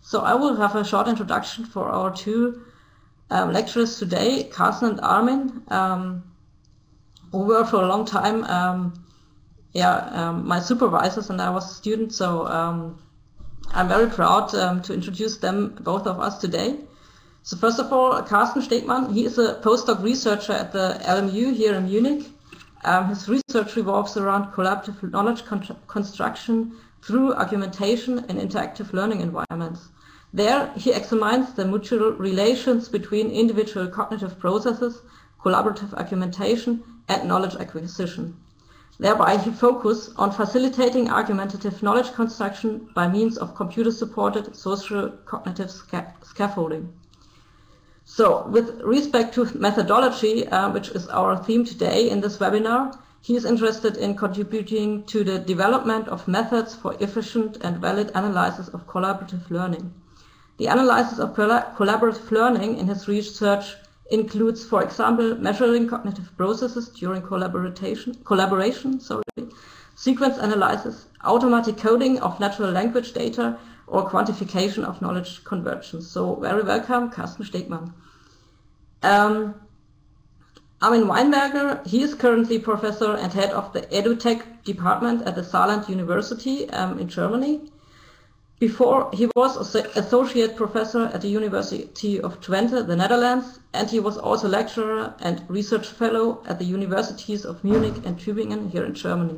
So I will have a short introduction for our two lecturers today, Carsten and Armin, who were for a long time my supervisors, and I was a student, so I'm very proud to introduce them, both of us, today. So first of all, Carsten Stegmann, he is a postdoc researcher at the LMU here in Munich. His research revolves around collaborative knowledge construction through argumentation in interactive learning environments. There, he examines the mutual relations between individual cognitive processes, collaborative argumentation, and knowledge acquisition. Thereby, he focuses on facilitating argumentative knowledge construction by means of computer-supported social cognitive scaffolding. So, with respect to methodology, which is our theme today in this webinar, he is interested in contributing to the development of methods for efficient and valid analysis of collaborative learning. The analysis of collaborative learning in his research includes, for example, measuring cognitive processes during collaboration, sequence analysis, automatic coding of natural language data, or quantification of knowledge convergence. So very welcome, Carsten Stegmann. Armin Weinberger, he is currently professor and head of the EduTech department at the Saarland University in Germany. Before, he was associate professor at the University of Twente, the Netherlands, and he was also lecturer and research fellow at the universities of Munich and Tübingen here in Germany.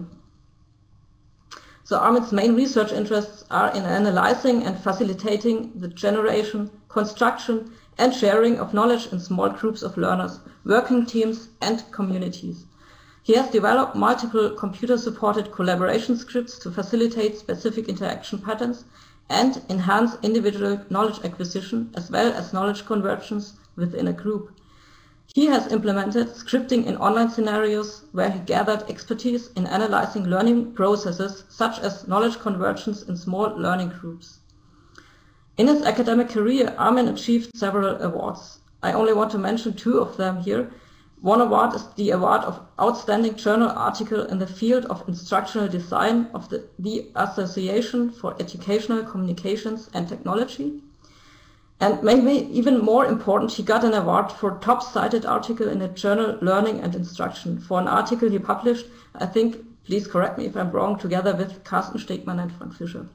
So Armin's main research interests are in analyzing and facilitating the generation, construction, and sharing of knowledge in small groups of learners, working teams, and communities. He has developed multiple computer-supported collaboration scripts to facilitate specific interaction patterns and enhance individual knowledge acquisition as well as knowledge convergence within a group. He has implemented scripting in online scenarios where he gathered expertise in analyzing learning processes such as knowledge convergence in small learning groups. In his academic career, Armin achieved several awards. I only want to mention two of them here. One award is the award of Outstanding Journal Article in the field of instructional design of the Association for Educational Communications and Technology. And maybe even more important, he got an award for top cited article in the journal Learning and Instruction for an article he published, I think, please correct me if I'm wrong, together with Carsten Stegmann and Frank Fischer.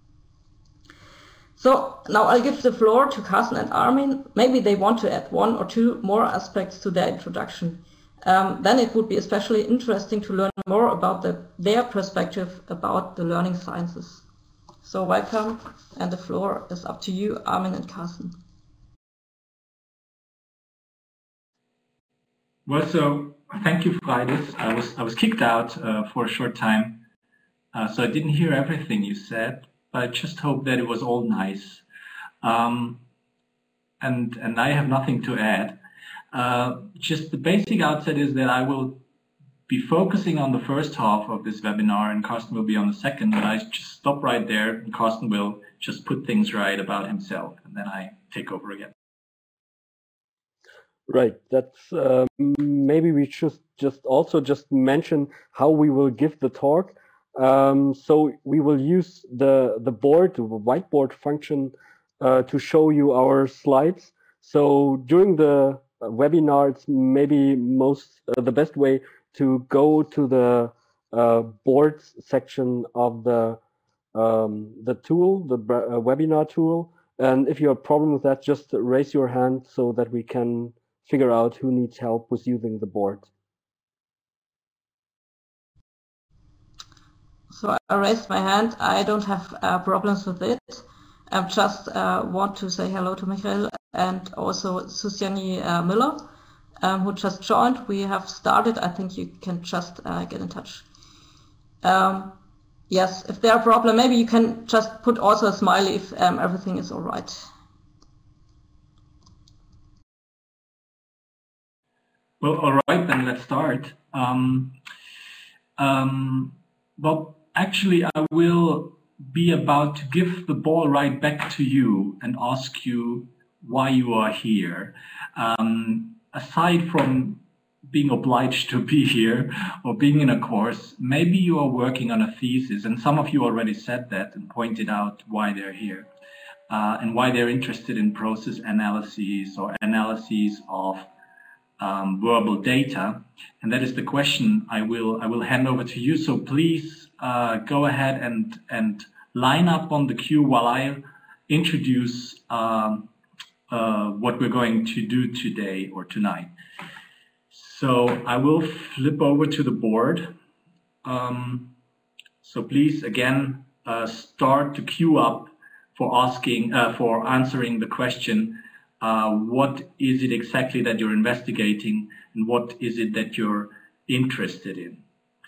So now I'll give the floor to Carsten and Armin. Maybe they want to add one or two more aspects to their introduction. Then it would be especially interesting to learn more about their perspective about the learning sciences. So welcome, and the floor is up to you, Armin and Carsten. Well, so thank you, Freydis. I was kicked out for a short time, so I didn't hear everything you said. I just hope that it was all nice. And I have nothing to add. Just the basic outset is that I will be focusing on the first half of this webinar and Carsten will be on the second, and I just stop right there and Carsten will just put things right about himself and then I take over again. Right, that's maybe we should just mention how we will give the talk. So we will use the whiteboard function to show you our slides. So during the webinar, it's maybe the best way to go to the boards section of the tool, the webinar tool. And if you have a problem with that, just raise your hand so that we can figure out who needs help with using the board. So I raised my hand. I don't have problems with it. I just want to say hello to Michael and also Susiani Miller, who just joined. We have started. I think you can just get in touch. Yes, if there are problems, maybe you can just put also a smiley if everything is all right. Well, all right, then let's start. Well, actually, I will be about to give the ball right back to you and ask you why you are here. Aside from being obliged to be here or being in a course, maybe you are working on a thesis, and some of you already said that and pointed out why they're here. and why they're interested in process analyses or analyses of verbal data. And that is the question I will hand over to you. So please go ahead and line up on the queue while I introduce what we're going to do today or tonight. So I will flip over to the board. So please again start to queue up for answering the question, what is it exactly that you're investigating and what is it that you're interested in?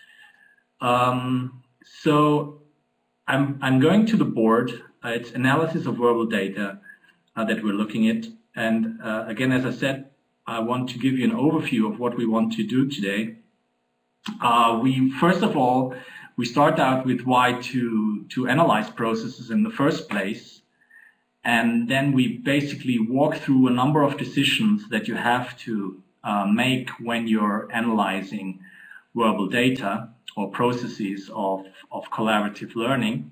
So I'm going to the board. It's analysis of verbal data that we're looking at. And again, as I said, I want to give you an overview of what we want to do today. First of all, we start out with why to analyze processes in the first place. And then we basically walk through a number of decisions that you have to make when you're analyzing verbal data or processes of collaborative learning.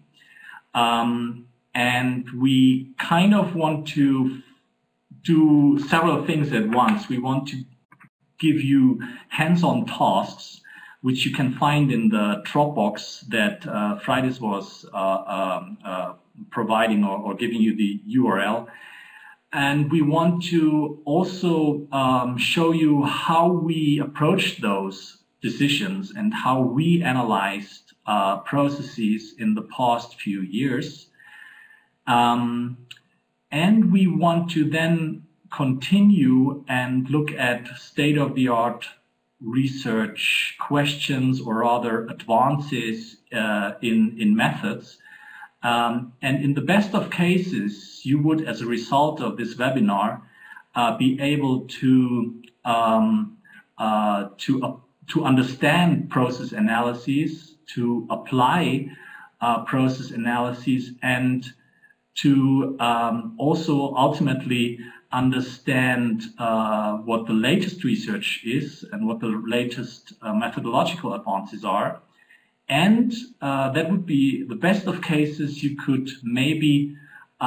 And we kind of want to do several things at once. We want to give you hands-on tasks, which you can find in the Dropbox that Freydis was providing or giving you the URL. And we want to also show you how we approached those decisions and how we analyzed processes in the past few years. And we want to then continue and look at state-of-the-art research questions or other advances in methods. And in the best of cases, you would, as a result of this webinar, be able to understand process analyses, to apply process analyses, and to also ultimately understand what the latest research is and what the latest methodological advances are. And that would be the best of cases. You could maybe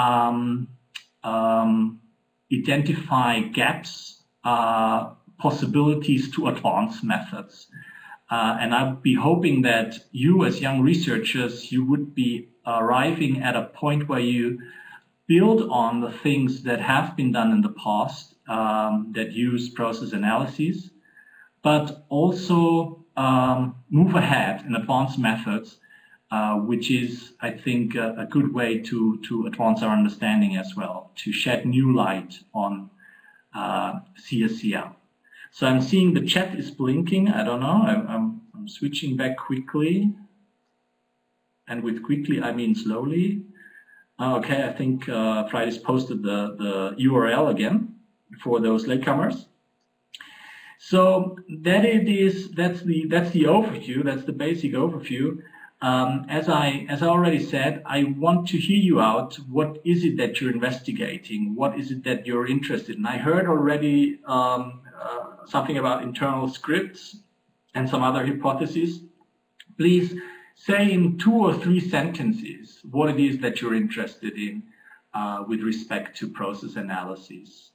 identify gaps, possibilities to advance methods. And I would be hoping that you, as young researchers, you would be arriving at a point where you build on the things that have been done in the past that use process analyses, but also move ahead in advanced methods, which is, I think, a good way to advance our understanding as well, to shed new light on CSCL. So I'm seeing the chat is blinking. I don't know. I'm switching back quickly. And with quickly, I mean slowly. Okay, I think Freydis posted the URL again for those latecomers. So that's the overview. That's the basic overview. As I already said, I want to hear you out. What is it that you're investigating? What is it that you're interested in? I heard already something about internal scripts and some other hypotheses. Please say in 2 or 3 sentences what it is that you're interested in with respect to process analyses.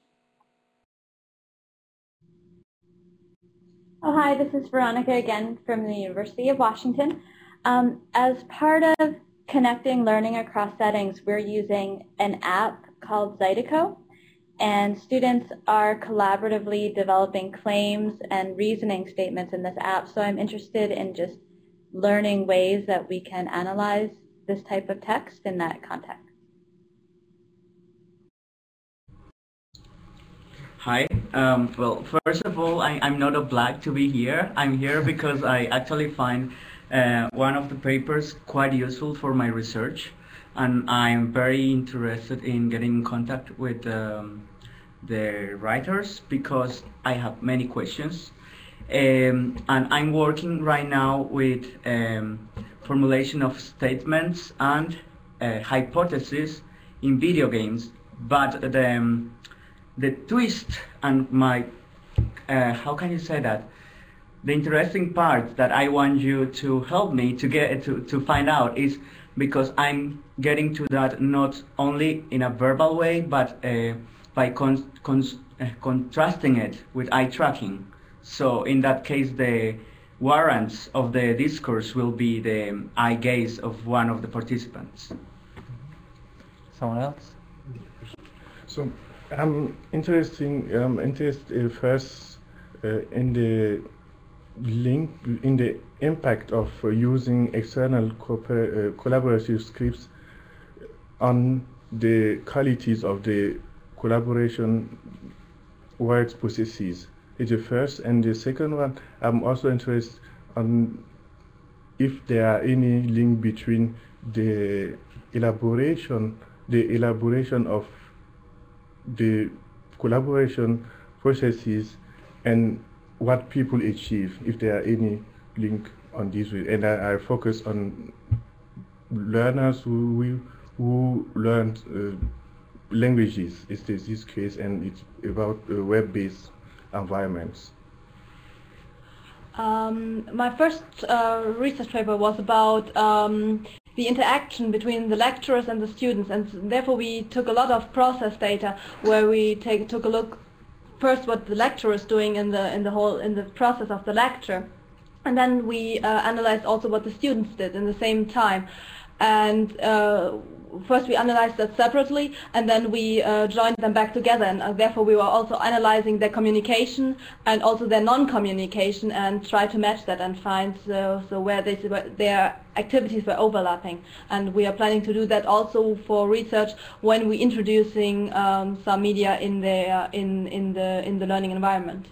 Oh, hi, this is Veronica again from the University of Washington. As part of connecting learning across settings, we're using an app called Zydeco, and students are collaboratively developing claims and reasoning statements in this app. So I'm interested in just learning ways that we can analyze this type of text in that context. Hi. Well, first of all, I'm not obliged to be here. I'm here because I actually find one of the papers quite useful for my research, and I'm very interested in getting in contact with the writers because I have many questions. And I'm working right now with formulation of statements and hypotheses in video games, but the twist and my how can you say that, the interesting part that I want you to help me to get to find out is because I'm getting to that not only in a verbal way, but by contrasting it with eye tracking. So in that case, the warrants of the discourse will be the eye gaze of one of the participants. Someone else? So I'm interested first in the link, in the impact of using external collaborative scripts on the qualities of the collaboration work processes. It's the first, and the second one, I'm also interested on if there are any link between the elaboration of the collaboration processes and what people achieve, if there are any link on this. And I focus on learners who learn languages, is this case, and it's about web-based environments. My first research paper was about the interaction between the lecturers and the students, and therefore we took a lot of process data where we took a look first what the lecturer is doing in the process of the lecture, and then we analyzed also what the students did in the same time. And first we analyzed that separately, and then we joined them back together, and therefore we were also analyzing their communication and also their non-communication, and try to match that and find where their activities were overlapping. And we are planning to do that also for research when we're introducing some media in the learning environment.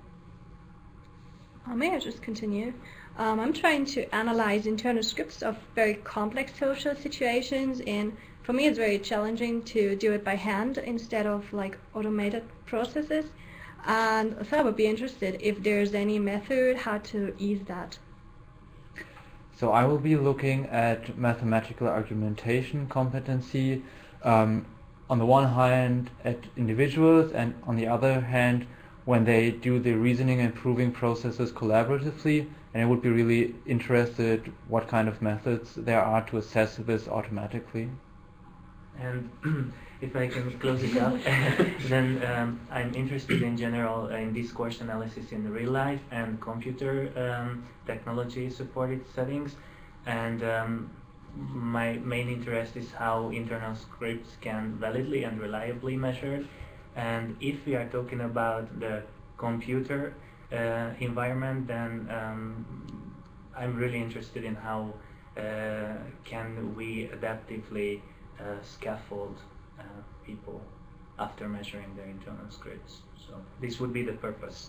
May I just continue? I'm trying to analyze internal scripts of very complex social situations, and for me it's very challenging to do it by hand instead of like automated processes. And so I would be interested if there's any method how to ease that. So I will be looking at mathematical argumentation competency, on the one hand at individuals, and on the other hand when they do the reasoning and proving processes collaboratively. And I would be really interested what kind of methods there are to assess this automatically. And if I can close it up, then I'm interested in general in discourse analysis in real life and computer technology supported settings. And my main interest is how internal scripts can validly and reliably measure. And if we are talking about the computer environment, then I'm really interested in how can we adaptively scaffold people after measuring their internal scripts. So this would be the purpose.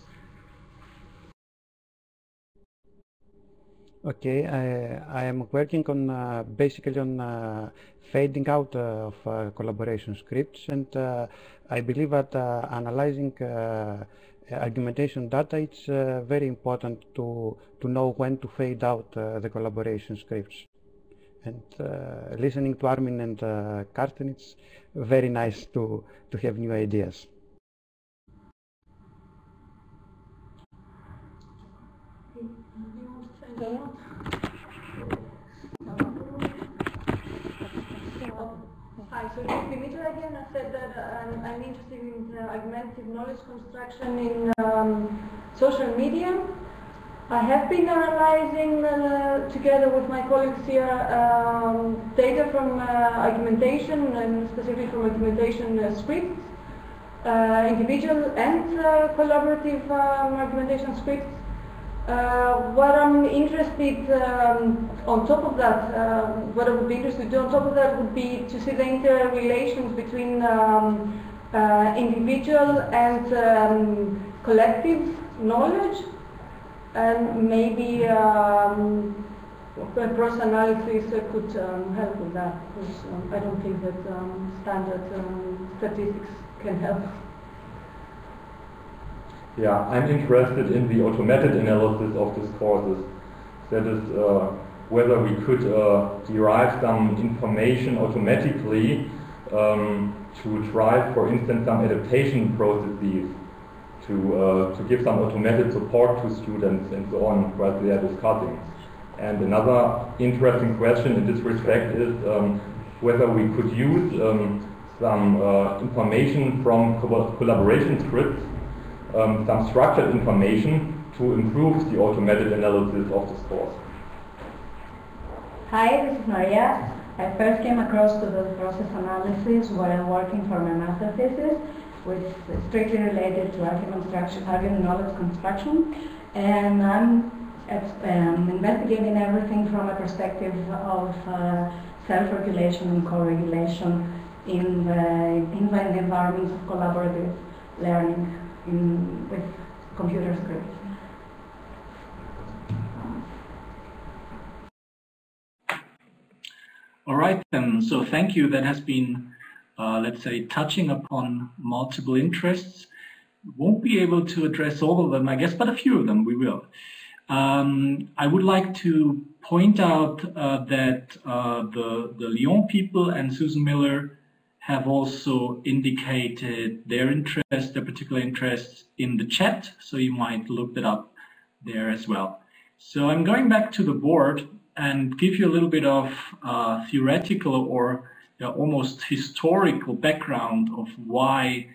Okay, I am working on basically on fading out of collaboration scripts, and I believe that analyzing argumentation data, it's very important to know when to fade out the collaboration scripts. And listening to Armin and Karsten, it's very nice to have new ideas. Hi, so it's Dimitra again. I said that I'm interested in augmented knowledge construction in social media. I have been analyzing together with my colleagues here data from argumentation, and specifically from argumentation scripts, individual and collaborative argumentation scripts. What I'm interested on top of that, what I would be interested to do on top of that would be to see the interrelations between individual and collective knowledge, and maybe process analysis could help with that, because I don't think that standard statistics can help. Yeah, I'm interested in the automated analysis of discourses. That is, whether we could derive some information automatically to drive, for instance, some adaptation processes to give some automated support to students and so on while they are discussing. And another interesting question in this respect is whether we could use some information from collaboration scripts, some structured information to improve the automated analysis of the scores. Hi, this is Maria. I first came across to the process analysis while working for my master thesis, which is strictly related to argument knowledge construction. And I'm investigating everything from a perspective of self-regulation and co-regulation in the environments of collaborative learning with computer scripts. All right, then. So thank you. That has been, let's say, touching upon multiple interests. Won't be able to address all of them, I guess, but a few of them we will. I would like to point out that the Lyon people and Susan Miller have also indicated their interest, their particular interests in the chat, so you might look that up there as well. So I'm going back to the board and give you a little bit of theoretical or almost historical background of why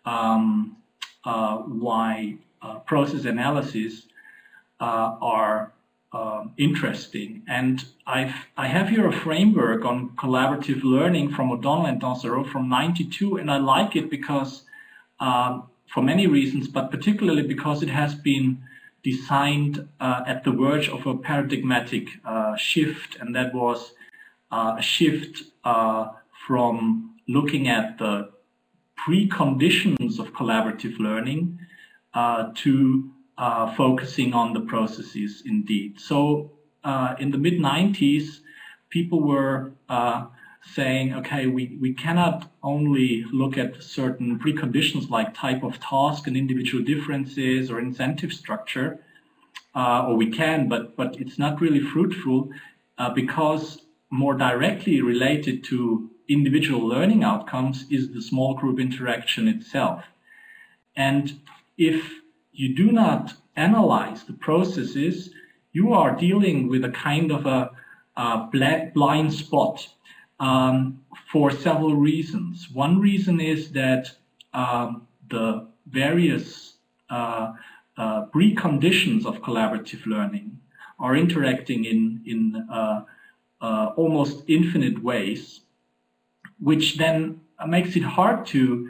process analysis are interesting. And I have here a framework on collaborative learning from O'Donnell and Dansereau from '92, and I like it because, for many reasons, but particularly because it has been designed at the verge of a paradigmatic shift, and that was a shift from looking at the preconditions of collaborative learning to focusing on the processes indeed. So in the mid-90s, people were saying, okay, we cannot only look at certain preconditions like type of task and individual differences or incentive structure, or we can, but it's not really fruitful because more directly related to individual learning outcomes is the small group interaction itself. And if you do not analyze the processes, you are dealing with a kind of a blind spot for several reasons. One reason is that the various preconditions of collaborative learning are interacting in almost infinite ways, which then makes it hard to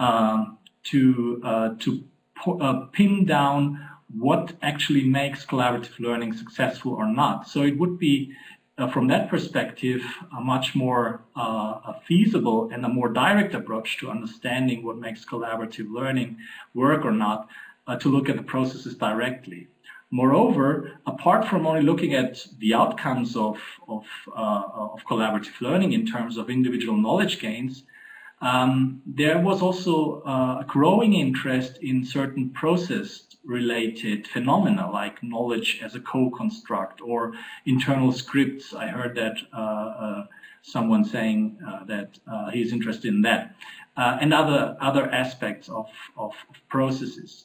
pin down what actually makes collaborative learning successful or not. So it would be, from that perspective, a much more feasible and a more direct approach to understanding what makes collaborative learning work or not, to look at the processes directly. Moreover, apart from only looking at the outcomes of collaborative learning in terms of individual knowledge gains, there was also a growing interest in certain process-related phenomena like knowledge as a co-construct or internal scripts. I heard that someone saying that he's interested in that, and other aspects of processes.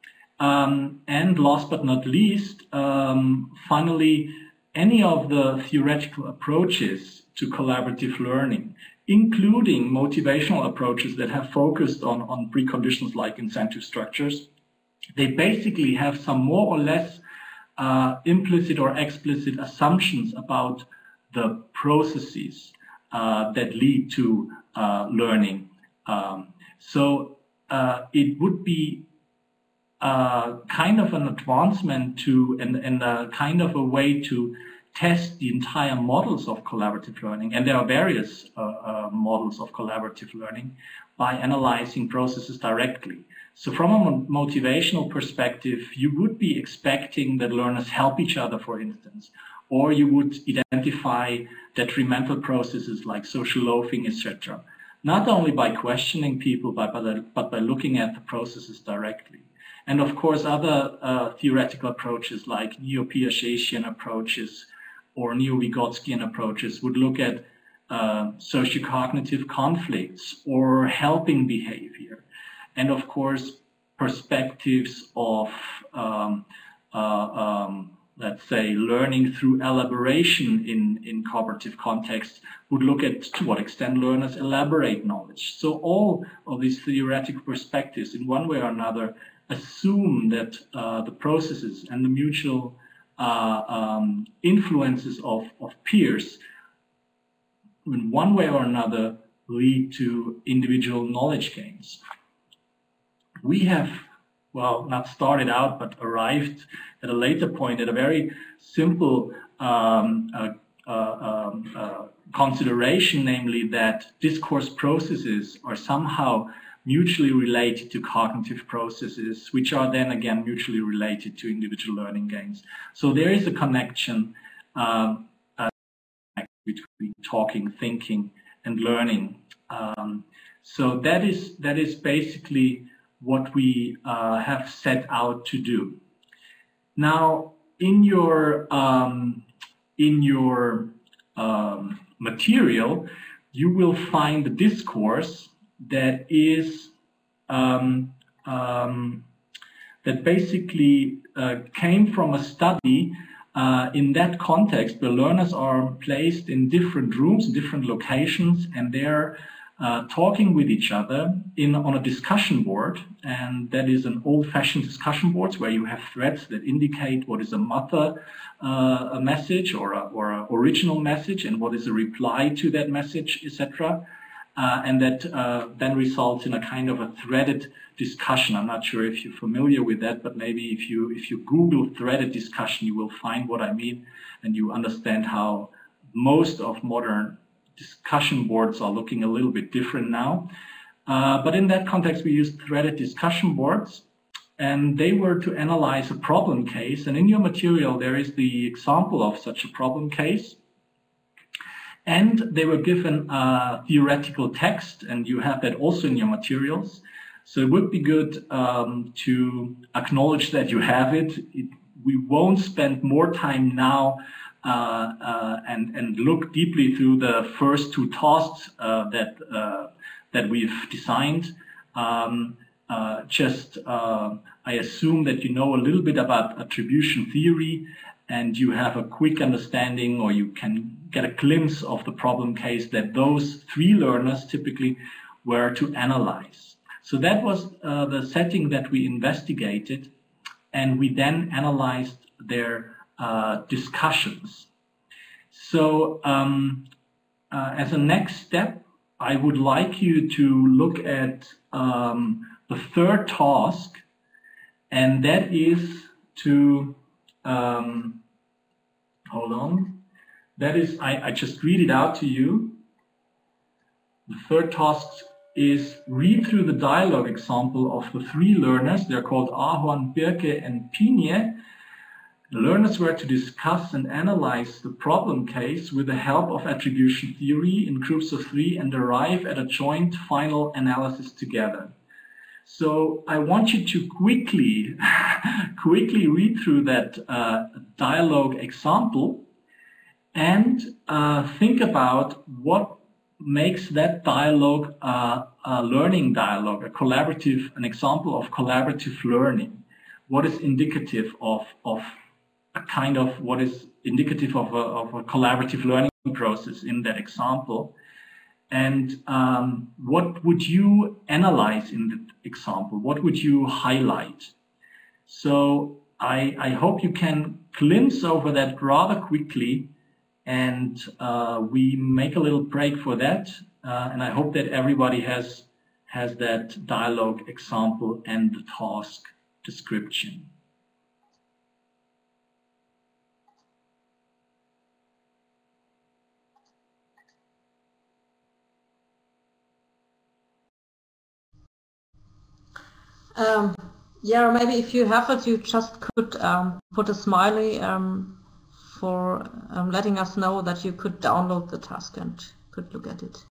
And last but not least, finally, any of the theoretical approaches to collaborative learning, including motivational approaches that have focused on preconditions like incentive structures, they basically have some more or less implicit or explicit assumptions about the processes that lead to learning. So it would be kind of an advancement to and kind of a way to test the entire models of collaborative learning, and there are various models of collaborative learning, by analyzing processes directly. So from a motivational perspective, you would be expecting that learners help each other, for instance, or you would identify detrimental processes like social loafing, etc. Not only by questioning people, but by looking at the processes directly. And of course, other theoretical approaches like neo-Piagetian approaches or neo-Vygotskian approaches would look at socio-cognitive conflicts or helping behavior. And of course, perspectives of, let's say, learning through elaboration in cooperative contexts would look at to what extent learners elaborate knowledge. So all of these theoretical perspectives, in one way or another, assume that the processes and the mutual influences of peers, in one way or another, lead to individual knowledge gains. We have, well, not started out, but arrived at a later point at a very simple consideration, namely that discourse processes are somehow mutually related to cognitive processes, which are then again mutually related to individual learning gains. So there is a connection between talking, thinking, and learning. So that is basically what we have set out to do. Now, in your material, you will find a discourse that is that basically came from a study in that context where learners are placed in different rooms, different locations, and they're talking with each other on a discussion board. And that is an old-fashioned discussion board where you have threads that indicate what is a mother message or a original message and what is a reply to that message, etc. And that then results in a kind of a threaded discussion. I'm not sure if you're familiar with that, but maybe if you Google threaded discussion, you will find what I mean, and you understand how most of modern discussion boards are looking a little bit different now. But in that context, we used threaded discussion boards, and they were to analyze a problem case. And in your material, there is the example of such a problem case. And they were given a theoretical text, and you have that also in your materials. So it would be good to acknowledge that you have it. We won't spend more time now and look deeply through the first two tasks that we've designed. I assume that you know a little bit about attribution theory, and you have a quick understanding, or you can get a glimpse of the problem case that those three learners typically were to analyze. So that was the setting that we investigated, and we then analyzed their discussions. So as a next step, I would like you to look at the third task, and that is to hold on. That is, I just read it out to you. The third task is read through the dialogue example of the three learners. They're called Ahorn, Birke, and Pinie. The learners were to discuss and analyze the problem case with the help of attribution theory in groups of three and arrive at a joint final analysis together. So I want you to quickly read through that dialogue example and think about what makes that dialogue a learning dialogue, an example of collaborative learning. What is indicative of a kind of what is indicative of a collaborative learning process in that example? And what would you analyze in that example? What would you highlight? So I hope you can glimpse over that rather quickly, and we make a little break for that. And I hope that everybody has that dialogue example and the task description. Yeah, maybe if you have it, you just could put a smiley for letting us know that you could download the task and could look at it.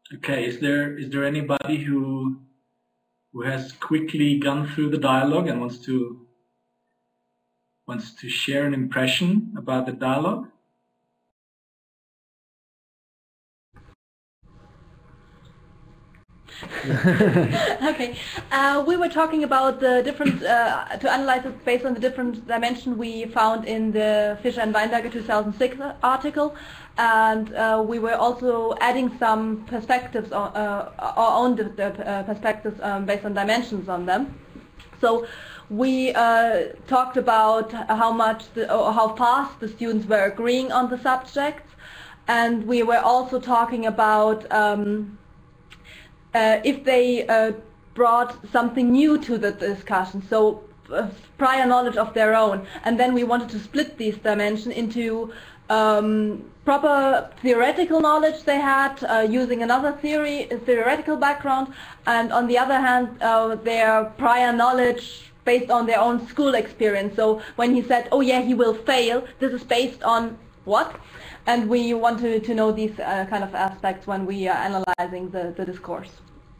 Okay, is there anybody who has quickly gone through the dialogue and wants to share an impression about the dialogue? Okay, we were talking about the different, to analyze it based on the different dimension we found in the Fischer and Weinberger 2006 article, and we were also adding some perspectives, our own perspectives based on dimensions on them. So we talked about how much, or how fast the students were agreeing on the subjects, and we were also talking about if they brought something new to the discussion, so prior knowledge of their own, and then we wanted to split these dimensions into proper theoretical knowledge they had using another theoretical background, and on the other hand their prior knowledge based on their own school experience. So when he said, oh yeah, he will fail, this is based on what? And we want to know these kind of aspects when we are analyzing the discourse.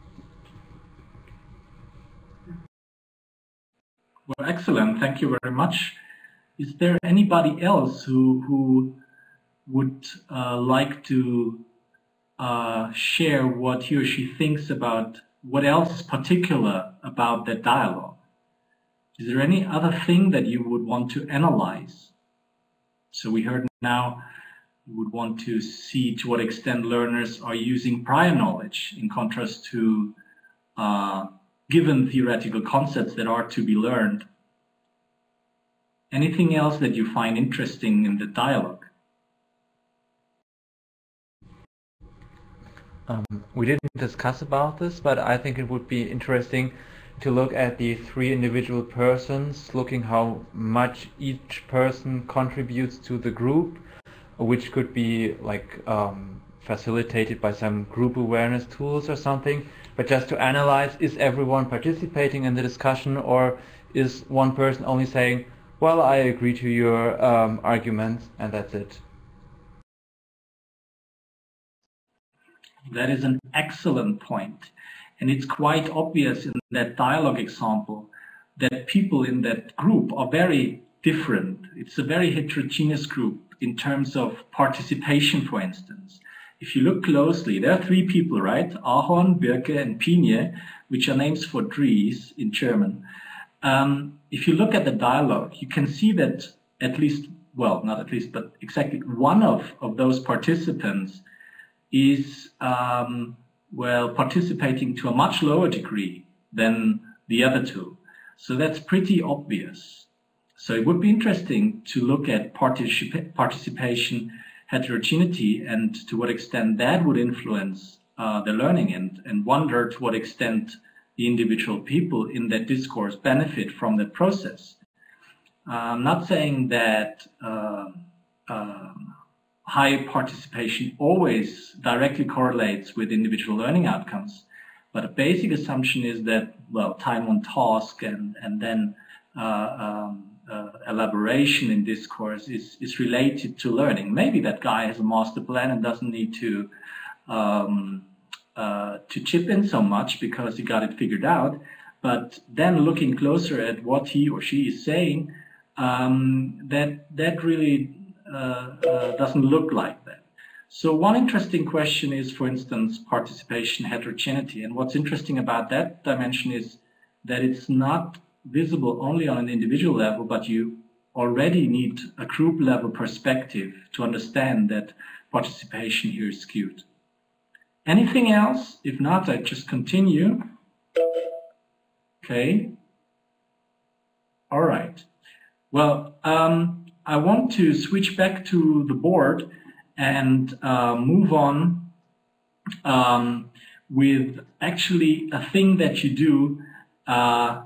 Well, excellent. Thank you very much. Is there anybody else who would like to share what he or she thinks about what else is particular about that dialogue? Is there any other thing that you would want to analyze? So we heard now you would want to see to what extent learners are using prior knowledge in contrast to given theoretical concepts that are to be learned. Anything else that you find interesting in the dialogue? We didn't discuss about this, but I think it would be interesting to look at the three individual persons, looking how much each person contributes to the group, which could be like facilitated by some group awareness tools or something, but just to analyze, is everyone participating in the discussion, or is one person only saying, well, I agree to your arguments, and that's it? That is an excellent point. And it's quite obvious in that dialogue example that people in that group are very different. It's a very heterogeneous group in terms of participation, for instance. If you look closely, there are three people, right? Ahorn, Birke, and Pinie, which are names for trees in German. If you look at the dialogue, you can see that at least, well, not at least, but exactly one of those participants is participating to a much lower degree than the other two. So that's pretty obvious. So it would be interesting to look at participation heterogeneity and to what extent that would influence the learning, and wonder to what extent the individual people in that discourse benefit from that process. I'm not saying that high participation always directly correlates with individual learning outcomes, but a basic assumption is that, well, time on task and then elaboration in discourse is related to learning. Maybe that guy has a master plan and doesn't need to chip in so much because he got it figured out, but then looking closer at what he or she is saying, that really doesn't look like that. So one interesting question is, for instance, participation heterogeneity. And what's interesting about that dimension is that it's not visible only on an individual level, but you already need a group level perspective to understand that participation here is skewed. Anything else? If not, I just continue. Okay. All right. Well, I want to switch back to the board and move on with actually a thing that you do a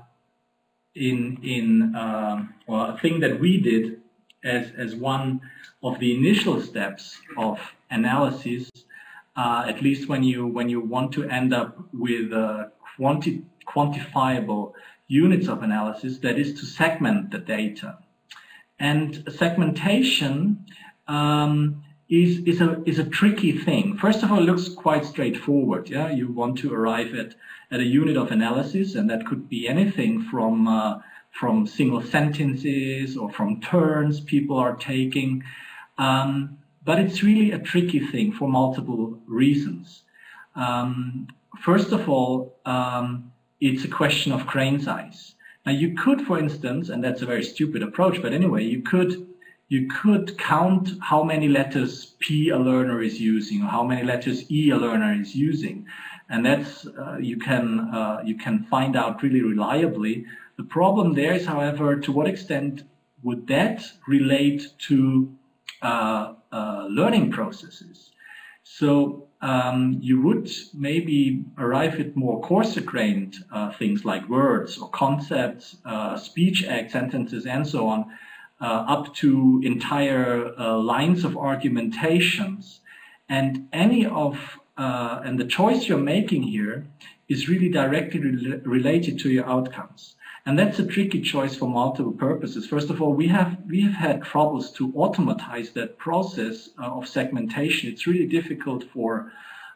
thing that we did as one of the initial steps of analysis, at least when you want to end up with quantifiable units of analysis, that is to segment the data. And segmentation is a tricky thing. First of all, it looks quite straightforward. Yeah, you want to arrive at a unit of analysis, and that could be anything from single sentences or from turns people are taking. But it's really a tricky thing for multiple reasons. First of all, it's a question of grain size. Now you could, for instance, and that's a very stupid approach, but anyway, you could count how many letters P a learner is using or how many letters E a learner is using, and that's you can find out really reliably. The problem there is, however, to what extent would that relate to learning processes? So you would maybe arrive at more coarser-grained things like words or concepts, speech acts, sentences, and so on, up to entire lines of argumentations. And and the choice you're making here is really directly related to your outcomes. And that's a tricky choice for multiple purposes. First of all, we have had troubles to automatize that process of segmentation. It's really difficult for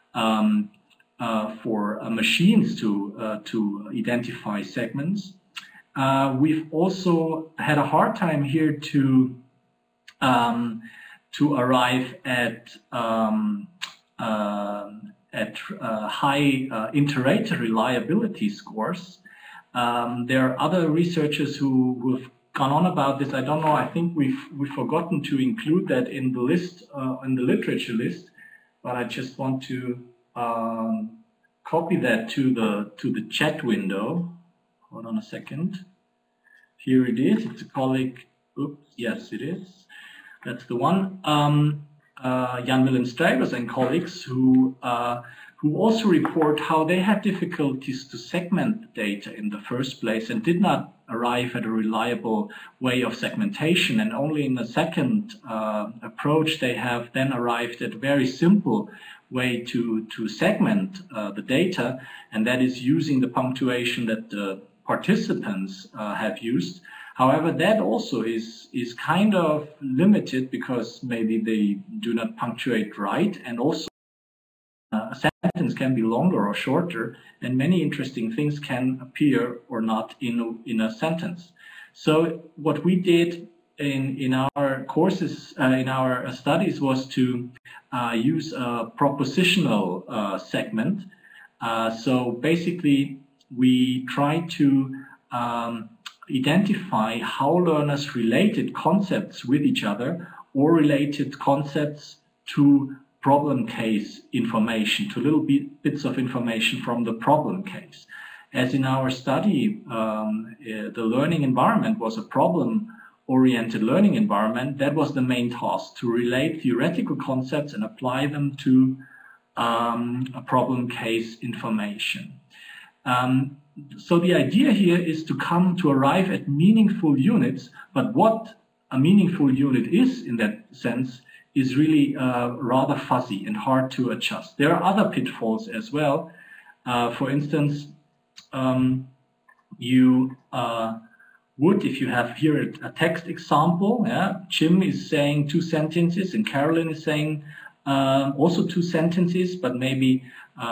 machines to identify segments. We've also had a hard time here to arrive at high iterator reliability scores. There are other researchers who have gone on about this. I don't know. I think we've forgotten to include that in the list, in the literature list. But I just want to copy that to the chat window. Hold on a second. Here it is. It's a colleague. Oops. Yes, it is. That's the one. Jan-Willem Strijbers and colleagues who also report how they had difficulties to segment the data in the first place and did not arrive at a reliable way of segmentation. And only in the second approach, they have then arrived at a very simple way to segment the data, and that is using the punctuation that the participants have used. However, that also is kind of limited because maybe they do not punctuate right, and also a sentence can be longer or shorter, and many interesting things can appear or not in a sentence. So what we did in our courses, in our studies, was to use a propositional segment. So basically, we try to identify how learners related concepts with each other or related concepts to problem case information, to little bits of information from the problem case. As in our study, the learning environment was a problem-oriented learning environment. That was the main task, to relate theoretical concepts and apply them to a problem case information. So the idea here is to arrive at meaningful units, but what a meaningful unit is in that sense is really rather fuzzy and hard to adjust. There are other pitfalls as well. For instance, you would, if you have here a text example, Jim is saying 2 sentences and Carolyn is saying also 2 sentences, but maybe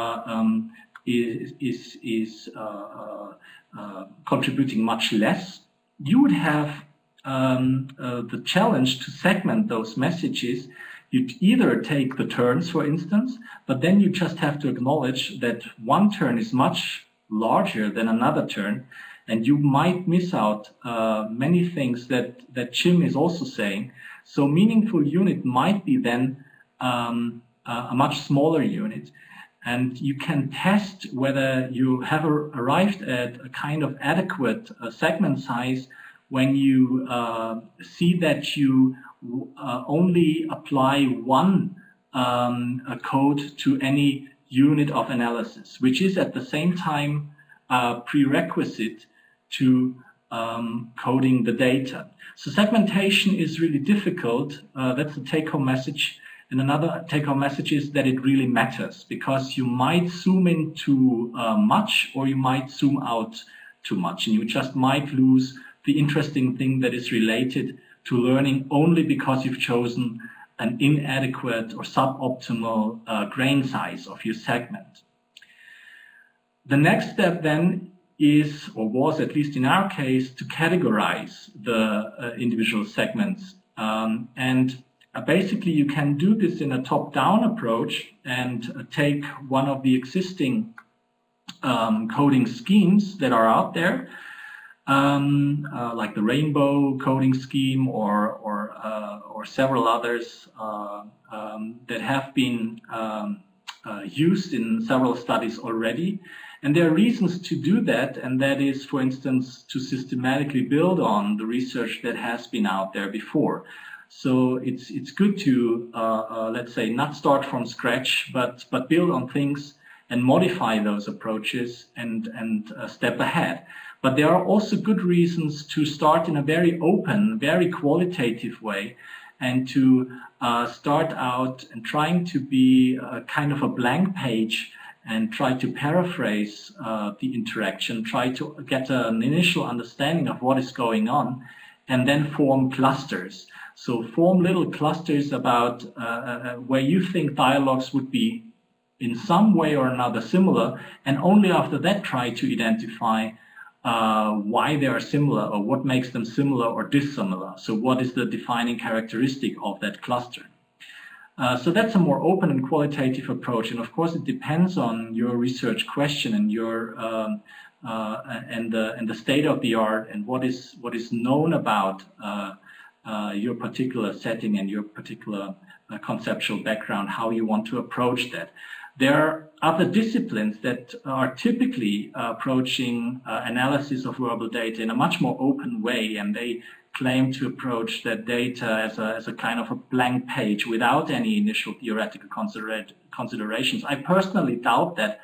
is contributing much less. You would have the challenge to segment those messages. You'd either take the turns, for instance, but then you just have to acknowledge that one turn is much larger than another turn, and you might miss out many things that Jim is also saying. So meaningful unit might be then a much smaller unit. And you can test whether you have arrived at a kind of adequate segment size when you see that you only apply one code to any unit of analysis, which is at the same time a prerequisite to coding the data. So segmentation is really difficult. That's the take-home message. And another take-home message is that it really matters, because you might zoom in too much, or you might zoom out too much, and you just might lose the interesting thing that is related to learning only because you've chosen an inadequate or suboptimal grain size of your segment. The next step then is, or was at least in our case, to categorize the individual segments. Basically, you can do this in a top-down approach and take one of the existing coding schemes that are out there, like the Rainbow coding scheme or several others that have been used in several studies already. And there are reasons to do that, and that is, for instance, to systematically build on the research that has been out there before. So it's good to, let's say, not start from scratch, but build on things and modify those approaches and step ahead. But there are also good reasons to start in a very open, very qualitative way, and to start out and trying to be kind of a blank page and try to paraphrase the interaction, try to get an initial understanding of what is going on, and then form clusters. So form little clusters about where you think dialogues would be in some way or another similar, and only after that try to identify why they are similar or what makes them similar or dissimilar. So what is the defining characteristic of that cluster? So that's a more open and qualitative approach, and of course it depends on your research question and your and the state of the art and what is known about your particular setting and your particular conceptual background, how you want to approach that. There are other disciplines that are typically approaching analysis of verbal data in a much more open way, and they claim to approach that data as a kind of a blank page without any initial theoretical considerations. I personally doubt that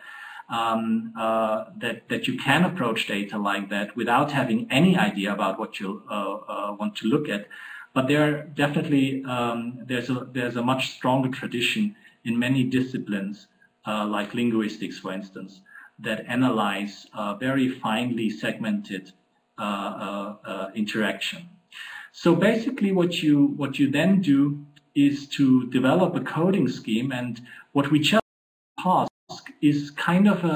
that you can approach data like that without having any idea about what you want to look at. But there are definitely there's a much stronger tradition in many disciplines, like linguistics, for instance, that analyze very finely segmented interaction. So basically, what you then do is to develop a coding scheme, and what we just task is kind of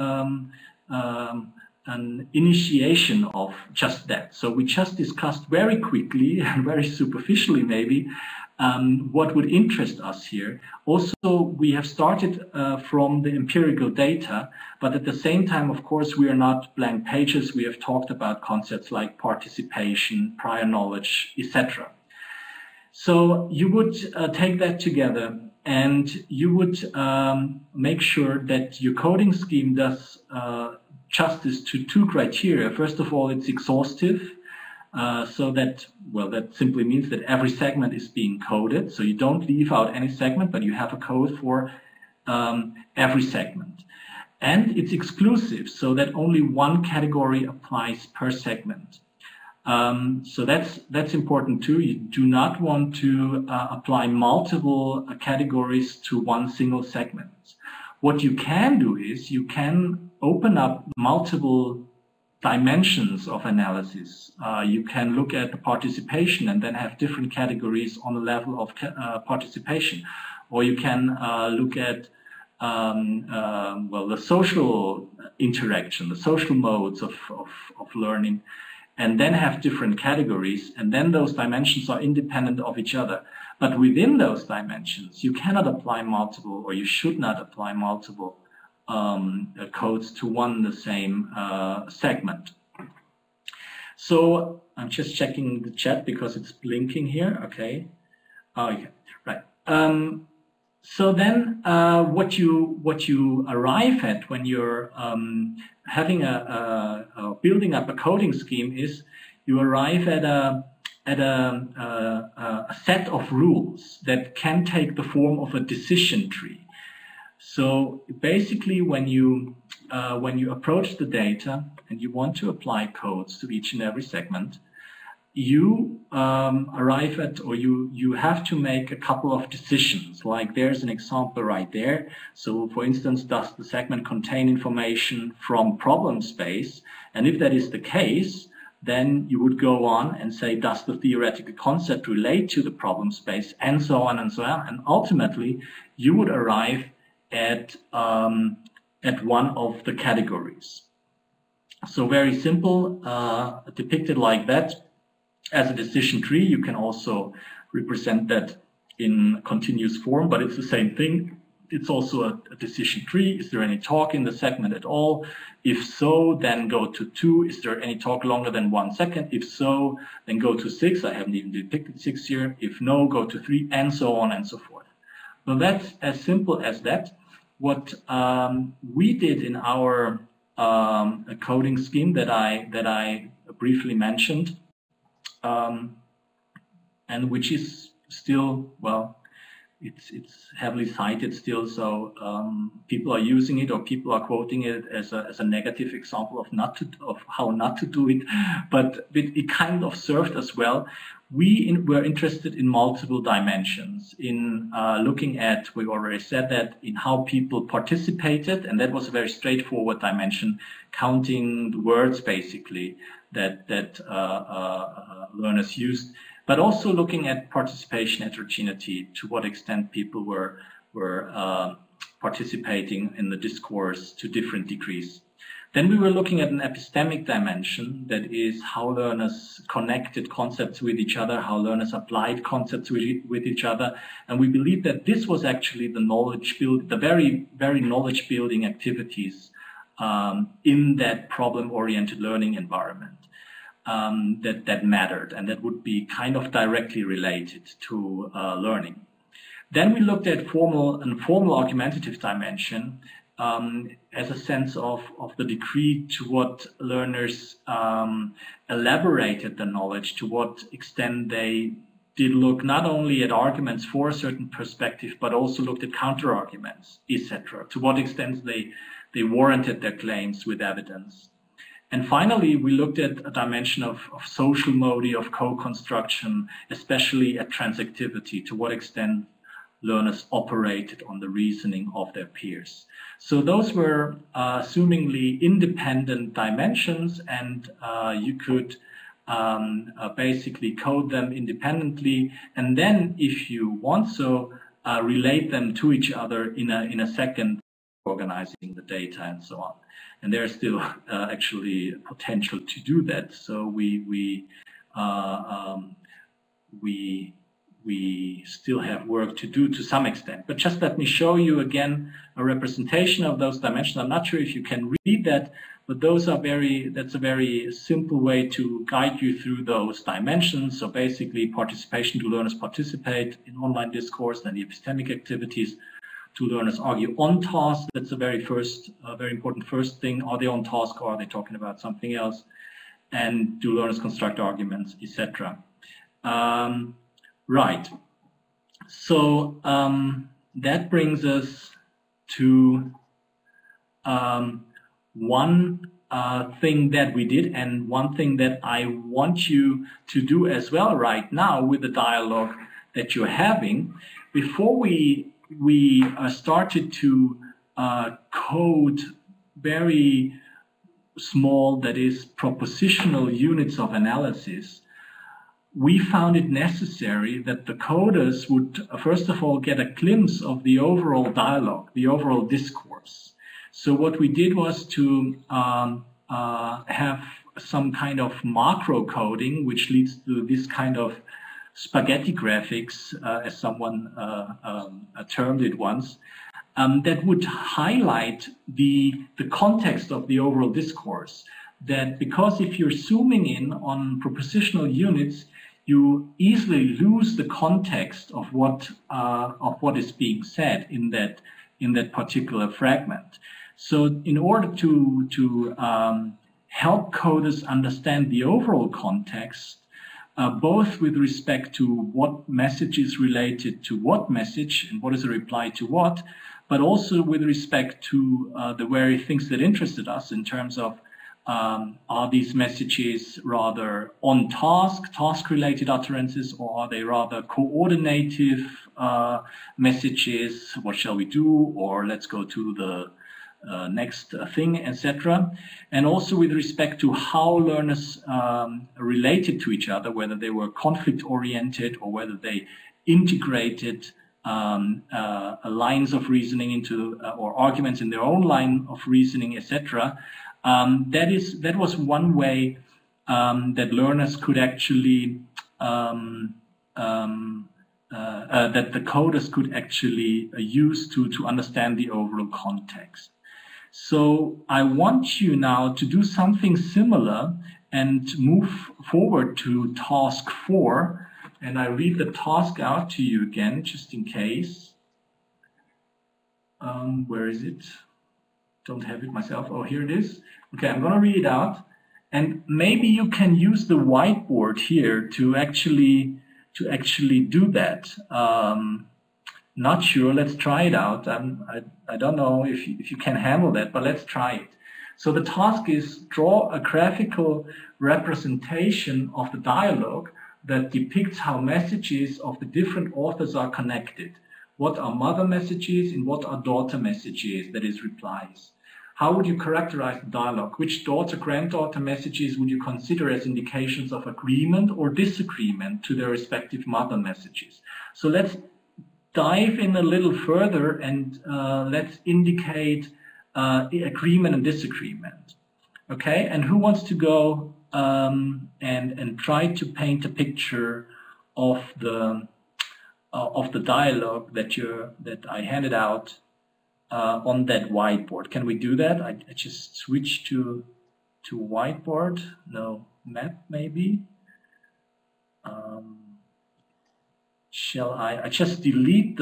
an initiation of just that. So we just discussed very quickly and very superficially maybe what would interest us here. Also, we have started from the empirical data, but at the same time, of course, we are not blank pages. We have talked about concepts like participation, prior knowledge, etc. So you would take that together, and you would make sure that your coding scheme does justice to two criteria. First of all, it's exhaustive. So that, well, that simply means that every segment is being coded. So you don't leave out any segment, but you have a code for every segment. And it's exclusive, so that only one category applies per segment. So that's important too. You do not want to apply multiple categories to one single segment. What you can do is you can open up multiple dimensions of analysis. You can look at the participation and then have different categories on the level of participation. Or you can look at well, the social interaction, the social modes of learning, and then have different categories, and then those dimensions are independent of each other. But within those dimensions, you cannot apply multiple, or you should not apply multiple codes to one and the same segment. So I'm just checking the chat because it's blinking here. Okay. Oh yeah, right. So then what you arrive at when you're having building up a coding scheme is you arrive at a set of rules that can take the form of a decision tree. So basically, when you approach the data and you want to apply codes to each and every segment, you arrive at, or you have to make a couple of decisions. Like there's an example right there. So for instance, does the segment contain information from problem space? And if that is the case, then you would go on and say, does the theoretical concept relate to the problem space, and so on and so on. And ultimately, you would arrive at one of the categories. So very simple, depicted like that as a decision tree. You can also represent that in continuous form, but it's the same thing. It's also a decision tree. Is there any talk in the segment at all? If so, then go to 2. Is there any talk longer than 1 second? If so, then go to 6. I haven't even depicted 6 here. If no, go to 3, and so on and so forth. So that's as simple as that. What we did in our coding scheme that I briefly mentioned, and which is still, well, it's heavily cited still, so people are using it, or people are quoting it as a negative example of how not to do it, but it kind of served as well. We were interested in multiple dimensions, in looking at, we already said that, in how people participated, and that was a very straightforward dimension, counting the words basically that learners used, but also looking at participation heterogeneity, to what extent people were participating in the discourse to different degrees. Then we were looking at an epistemic dimension, that is how learners connected concepts with each other, how learners applied concepts with each other. And we believe that this was actually the knowledge build, the very, very knowledge building activities in that problem-oriented learning environment that mattered, and that would be kind of directly related to learning. Then we looked at formal and formal argumentative dimension, as a sense of the degree to what learners elaborated the knowledge, to what extent they did look not only at arguments for a certain perspective, but also looked at counter-arguments, etc. To what extent they warranted their claims with evidence. And finally, we looked at a dimension of social modi, of co-construction, especially at transactivity, to what extent learners operated on the reasoning of their peers. So those were assumingly independent dimensions, and you could basically code them independently, and then, if you want so, relate them to each other in a second, organizing the data and so on. And there's still actually potential to do that. So we still have work to do to some extent. But just let me show you again a representation of those dimensions. I'm not sure if you can read that, but those are that's a very simple way to guide you through those dimensions. So basically, participation, to learners participate in online discourse, then the epistemic activities, to learners argue on task. That's the very important first thing. Are they on task, or are they talking about something else? And do learners construct arguments, etc. Right. So that brings us to one thing that we did, and one thing that I want you to do as well right now with the dialogue that you're having. Before we started to code very small, that is, propositional units of analysis, we found it necessary that the coders would, first of all, get a glimpse of the overall dialogue, the overall discourse. So what we did was to have some kind of macro coding, which leads to this kind of spaghetti graphics, as someone termed it once, that would highlight the context of the overall discourse. That because if you're zooming in on propositional units, you easily lose the context of what is being said in that particular fragment. So in order to help coders understand the overall context, both with respect to what message is related to what message and what is a reply to what, but also with respect to the very things that interested us in terms of are these messages rather on task-related utterances, or are they rather coordinative messages, what shall we do, or let's go to next thing, etc. And also with respect to how learners related to each other, whether they were conflict-oriented or whether they integrated lines of reasoning into or arguments in their own line of reasoning, etc. That was one way that learners could actually that the coders could actually use to understand the overall context. So I want you now to do something similar and move forward to task 4. And I read the task out to you again, just in case. Where is it? Don't have it myself. Oh, here it is. Okay, I'm going to read it out. And maybe you can use the whiteboard here to actually do that. Not sure. Let's try it out. I don't know if you can handle that, but let's try it. So the task is draw a graphical representation of the dialogue that depicts how messages of the different authors are connected. What are mother messages and what are daughter messages, that is replies. How would you characterize the dialogue? Which daughter-granddaughter messages would you consider as indications of agreement or disagreement to their respective mother messages? So let's dive in a little further and let's indicate agreement and disagreement. Okay, and who wants to go and try to paint a picture of the dialogue that I handed out on that whiteboard? Can we do that? I just switch to whiteboard. No, map maybe. Shall I just delete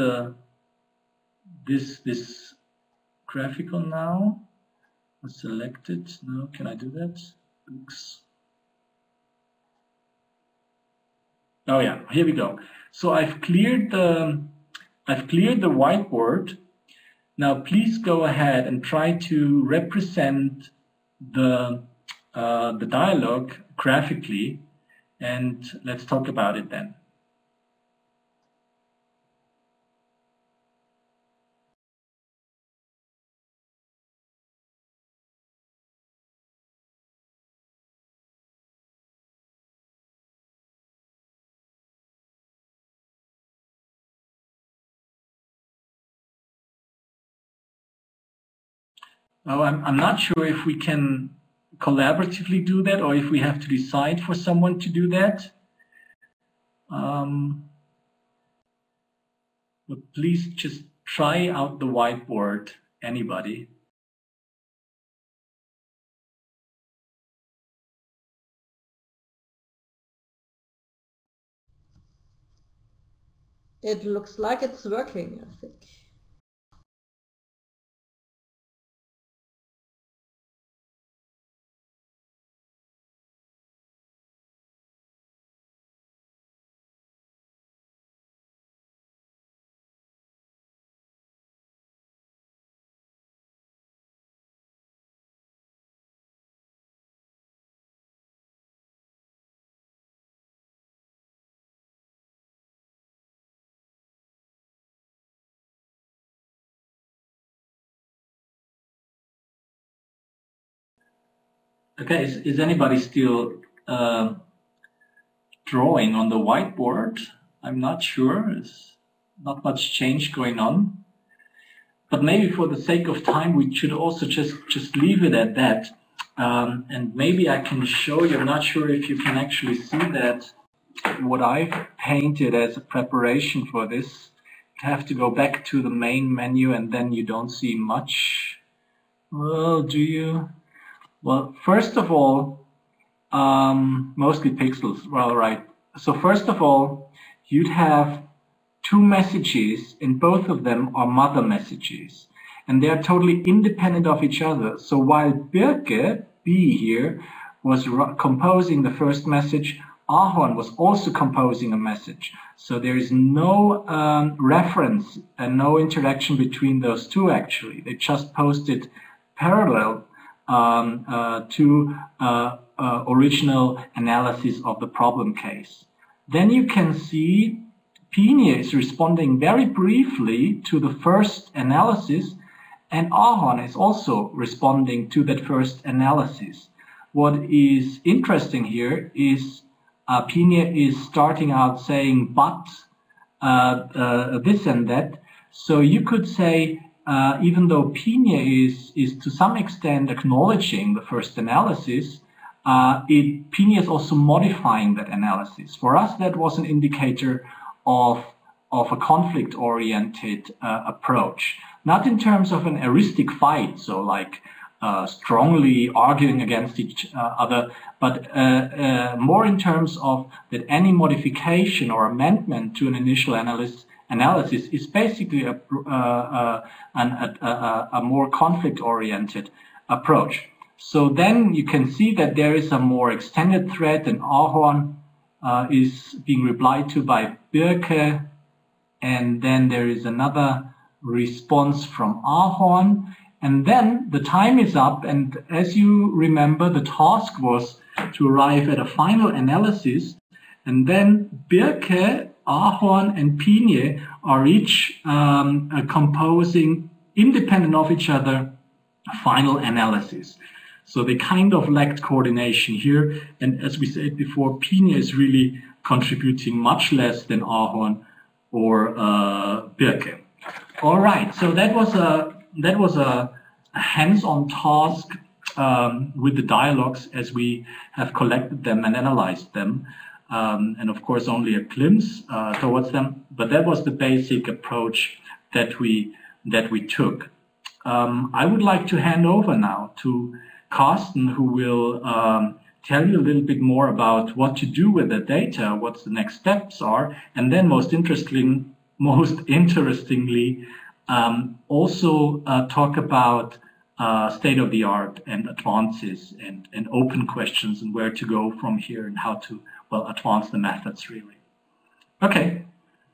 this graphical now? Select it. No, can I do that? Oops. Oh yeah, here we go. So I've cleared the whiteboard. Now please go ahead and try to represent the dialogue graphically, and let's talk about it then. Oh, I'm not sure if we can collaboratively do that or if we have to decide for someone to do that. But please just try out the whiteboard, anybody. It looks like it's working, I think. Okay, is anybody still drawing on the whiteboard? I'm not sure. There's not much change going on. But maybe for the sake of time, we should also just leave it at that. And maybe I can show you, I'm not sure if you can actually see that, what I've painted as a preparation for this. You have to go back to the main menu and then you don't see much. Well, do you? Well, first of all, mostly pixels, well, right. So first of all, you'd have two messages, and both of them are mother messages. And they are totally independent of each other. So while Birke, B here, was composing the first message, Ahorn was also composing a message. So there is no reference and no interaction between those two, actually. They just posted parallel to original analysis of the problem case. Then you can see Pinie is responding very briefly to the first analysis, And Ahorn is also responding to that first analysis. What is interesting here is Pine is starting out saying, but this and that. So you could say, even though Pine is to some extent acknowledging the first analysis, Pine is also modifying that analysis. For us, that was an indicator of a conflict-oriented approach, not in terms of an heuristic fight, so like strongly arguing against each other, but more in terms of that any modification or amendment to an initial analysis is basically a more conflict-oriented approach. So then you can see that there is a more extended thread, and Ahorn is being replied to by Birke, and then there is another response from Ahorn, and then the time is up, and as you remember, the task was to arrive at a final analysis, and then Birke, Ahorn, and Pine are each composing, independent of each other, a final analysis. So they kind of lacked coordination here, and as we said before, Pine is really contributing much less than Ahorn or Birke. All right, so that was a hands-on task with the dialogues as we have collected them and analyzed them, and of course only a glimpse towards them. But that was the basic approach that we took. I would like to hand over now to Carsten, who will tell you a little bit more about what to do with the data, what the next steps are, and then most interestingly, also talk about state-of-the-art and advances and open questions and where to go from here and how to, well, advance the methods really. Okay.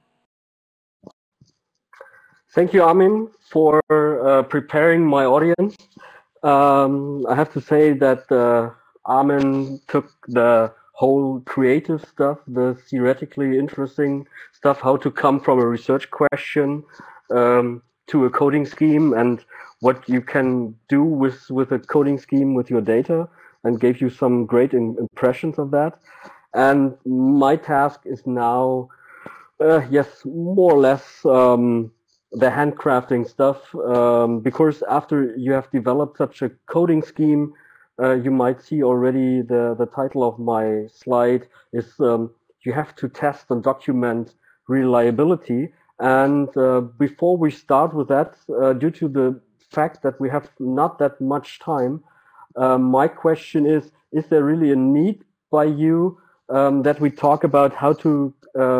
Thank you, Armin, for preparing my audience. I have to say that Armin took the whole creative stuff, the theoretically interesting stuff, how to come from a research question to a coding scheme and what you can do with a coding scheme with your data, and gave you some great impressions of that. And my task is now, yes, more or less the handcrafting stuff, because after you have developed such a coding scheme, you might see already the title of my slide is you have to test and document reliability. And before we start with that, due to the fact that we have not that much time, my question is there really a need by you that we talk about how to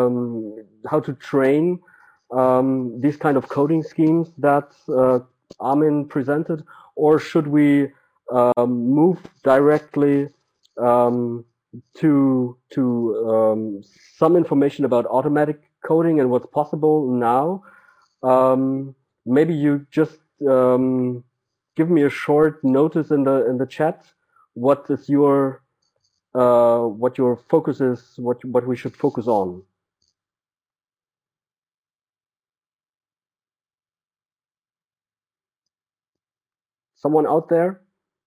train these kind of coding schemes that Armin presented, or should we move directly to some information about automatic coding and what's possible now? Maybe you just give me a short notice in the chat. What is your focus is? What we should focus on? Someone out there?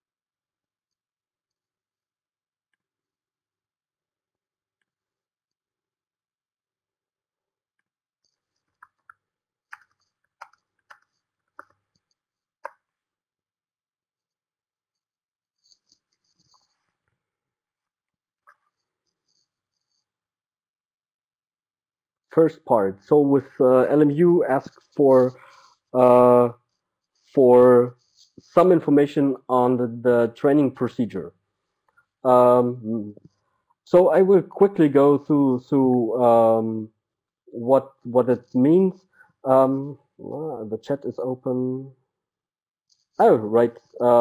First part. So with LMU, ask for some information on the training procedure. So I will quickly go through what it means. The chat is open. Oh, right.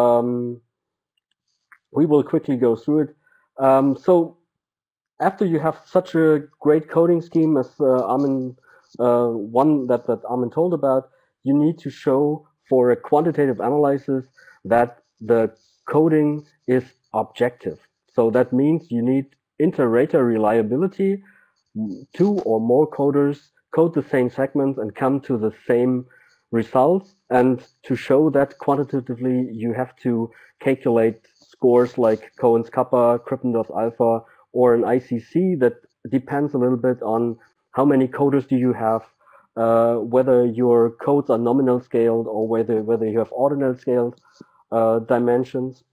We will quickly go through it. So after you have such a great coding scheme as Armin, one that Armin told about, you need to show for a quantitative analysis that the coding is objective. So that means you need inter-rater reliability. Two or more coders code the same segments and come to the same results, and to show that quantitatively, you have to calculate scores like Cohen's kappa, Krippendorff's alpha, or an ICC. That depends a little bit on how many coders do you have, whether your codes are nominal scaled or whether you have ordinal scaled dimensions.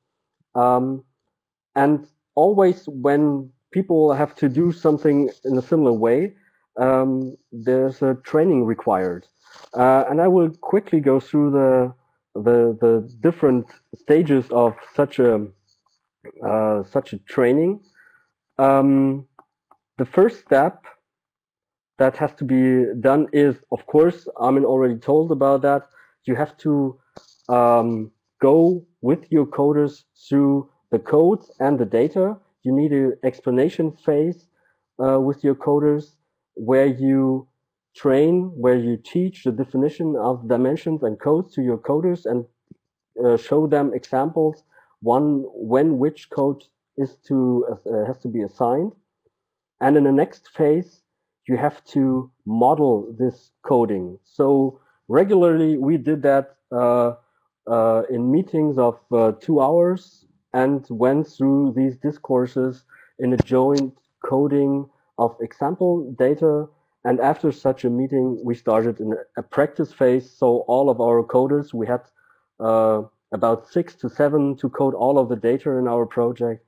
And always when people have to do something in a similar way, there's a training required. And I will quickly go through the different stages of such a training. The first step that has to be done is, of course, Armin already told about that. You have to go with your coders through the codes and the data. You need an explanation phase with your coders where you train, where you teach the definition of dimensions and codes to your coders and show them examples, when which code has to be assigned. And in the next phase, you have to model this coding. So regularly we did that in meetings of 2 hours and went through these discourses in a joint coding of example data. And after such a meeting, we started in a practice phase. So all of our coders, we had about 6 to 7 to code all of the data in our project.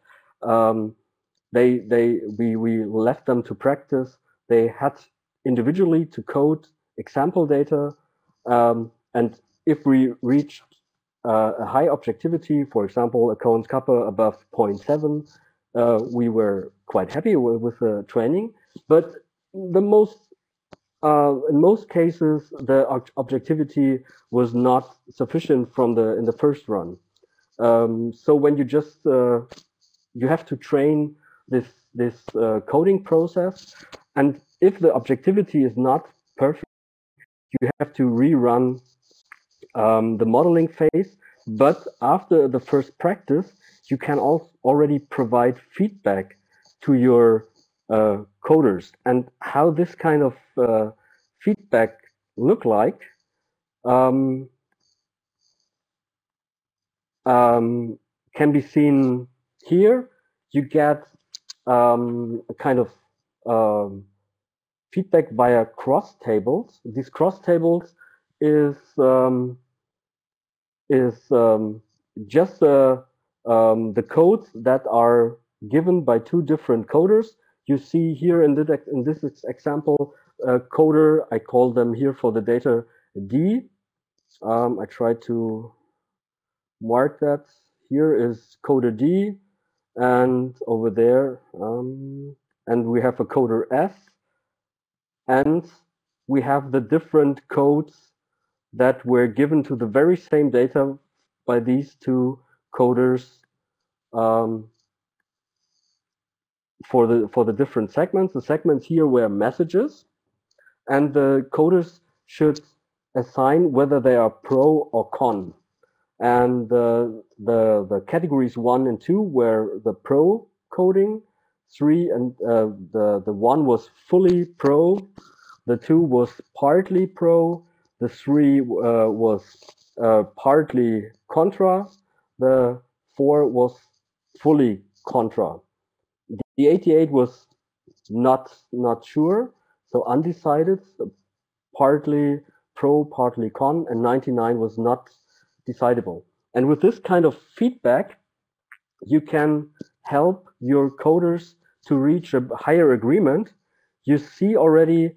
We left them to practice. They had individually to code example data. And if we reached a high objectivity, for example, a Cohen's kappa above 0.7, we were quite happy with the training. But in most cases, the objectivity was not sufficient in the first run. So when you just you have to train this coding process, and if the objectivity is not perfect, you have to rerun the modeling phase. But after the first practice, you can also already provide feedback to your coders. And how this kind of feedback look like can be seen here. You get a kind of feedback via cross tables. These cross tables is just the codes that are given by two different coders. You see here in this example, coder, I call them here for the data D. I try to mark that. Here is coder D, and over there, and we have a coder S, and we have the different codes that were given to the very same data by these two coders for the different segments. The segments here were messages, and the coders should assign whether they are pro or con. And the categories 1 and 2 were the pro coding, 3 and the 1 was fully pro, the 2 was partly pro, the 3 was partly contra, the 4 was fully contra. The 88 was not sure, so undecided, partly pro, partly con, and 99 was not decidable. And with this kind of feedback, you can help your coders to reach a higher agreement. You see already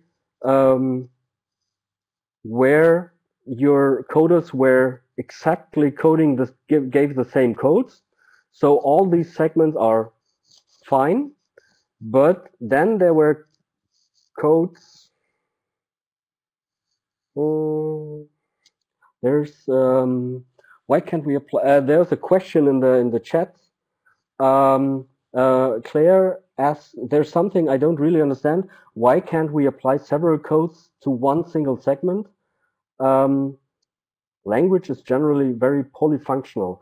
where your coders were exactly coding gave the same codes. So all these segments are fine, but then there were codes. There's why can't we apply? There's a question in the chat. Claire asks, there's something I don't really understand. Why can't we apply several codes to one single segment? Language is generally very polyfunctional.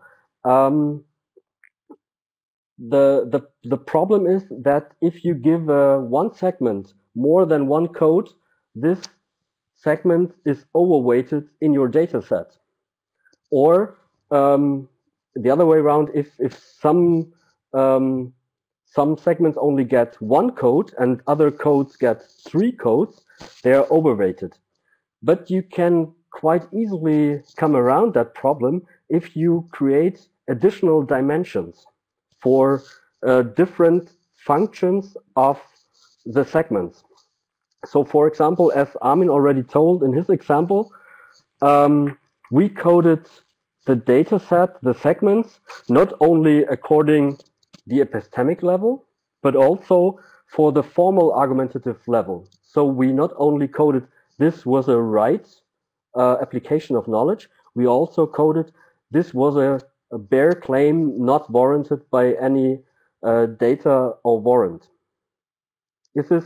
The problem is that if you give one segment more than one code, this segment is overweighted in your data set. Or the other way around, if some segments only get one code and other codes get 3 codes, they are overweighted. But you can quite easily come around that problem if you create additional dimensions for different functions of the segments. So for example, as Armin already told in his example, we coded the data set, the segments, not only according the epistemic level, but also for the formal argumentative level. So we not only coded this was a right application of knowledge, we also coded this was a bare claim not warranted by any data or warrant. Is this?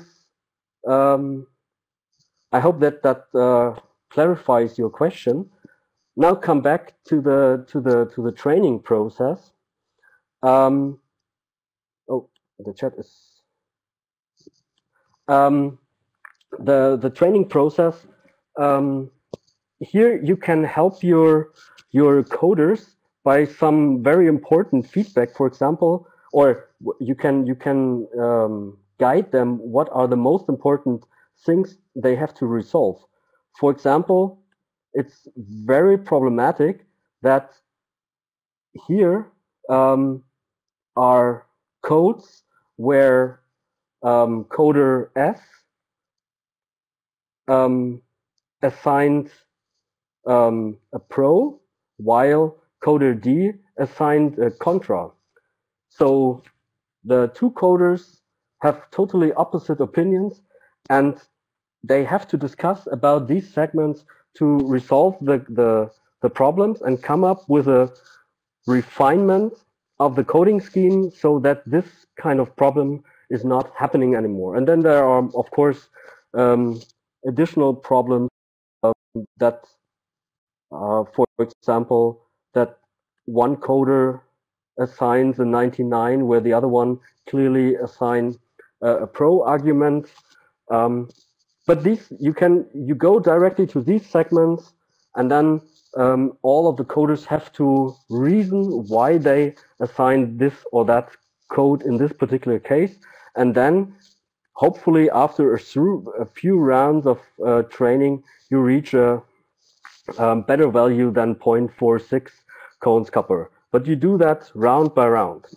I hope that clarifies your question. Now come back to the training process. Oh, the chat is. The training process. Here you can help your coders by some very important feedback, for example, or you can guide them what are the most important things they have to resolve. For example, it's very problematic that here are codes where coder S assigned a pro, while coder D assigned a contra. So the two coders have totally opposite opinions, and they have to discuss about these segments to resolve the problems and come up with a refinement of the coding scheme so that this kind of problem is not happening anymore. And then there are, of course, additional problems that, for example, that one coder assigns a 99 where the other one clearly assigns a pro argument. But these you go directly to these segments, and then all of the coders have to reason why they assigned this or that code in this particular case, and then hopefully after a few rounds of training, you reach a better value than 0.46 cones copper. But you do that round by round.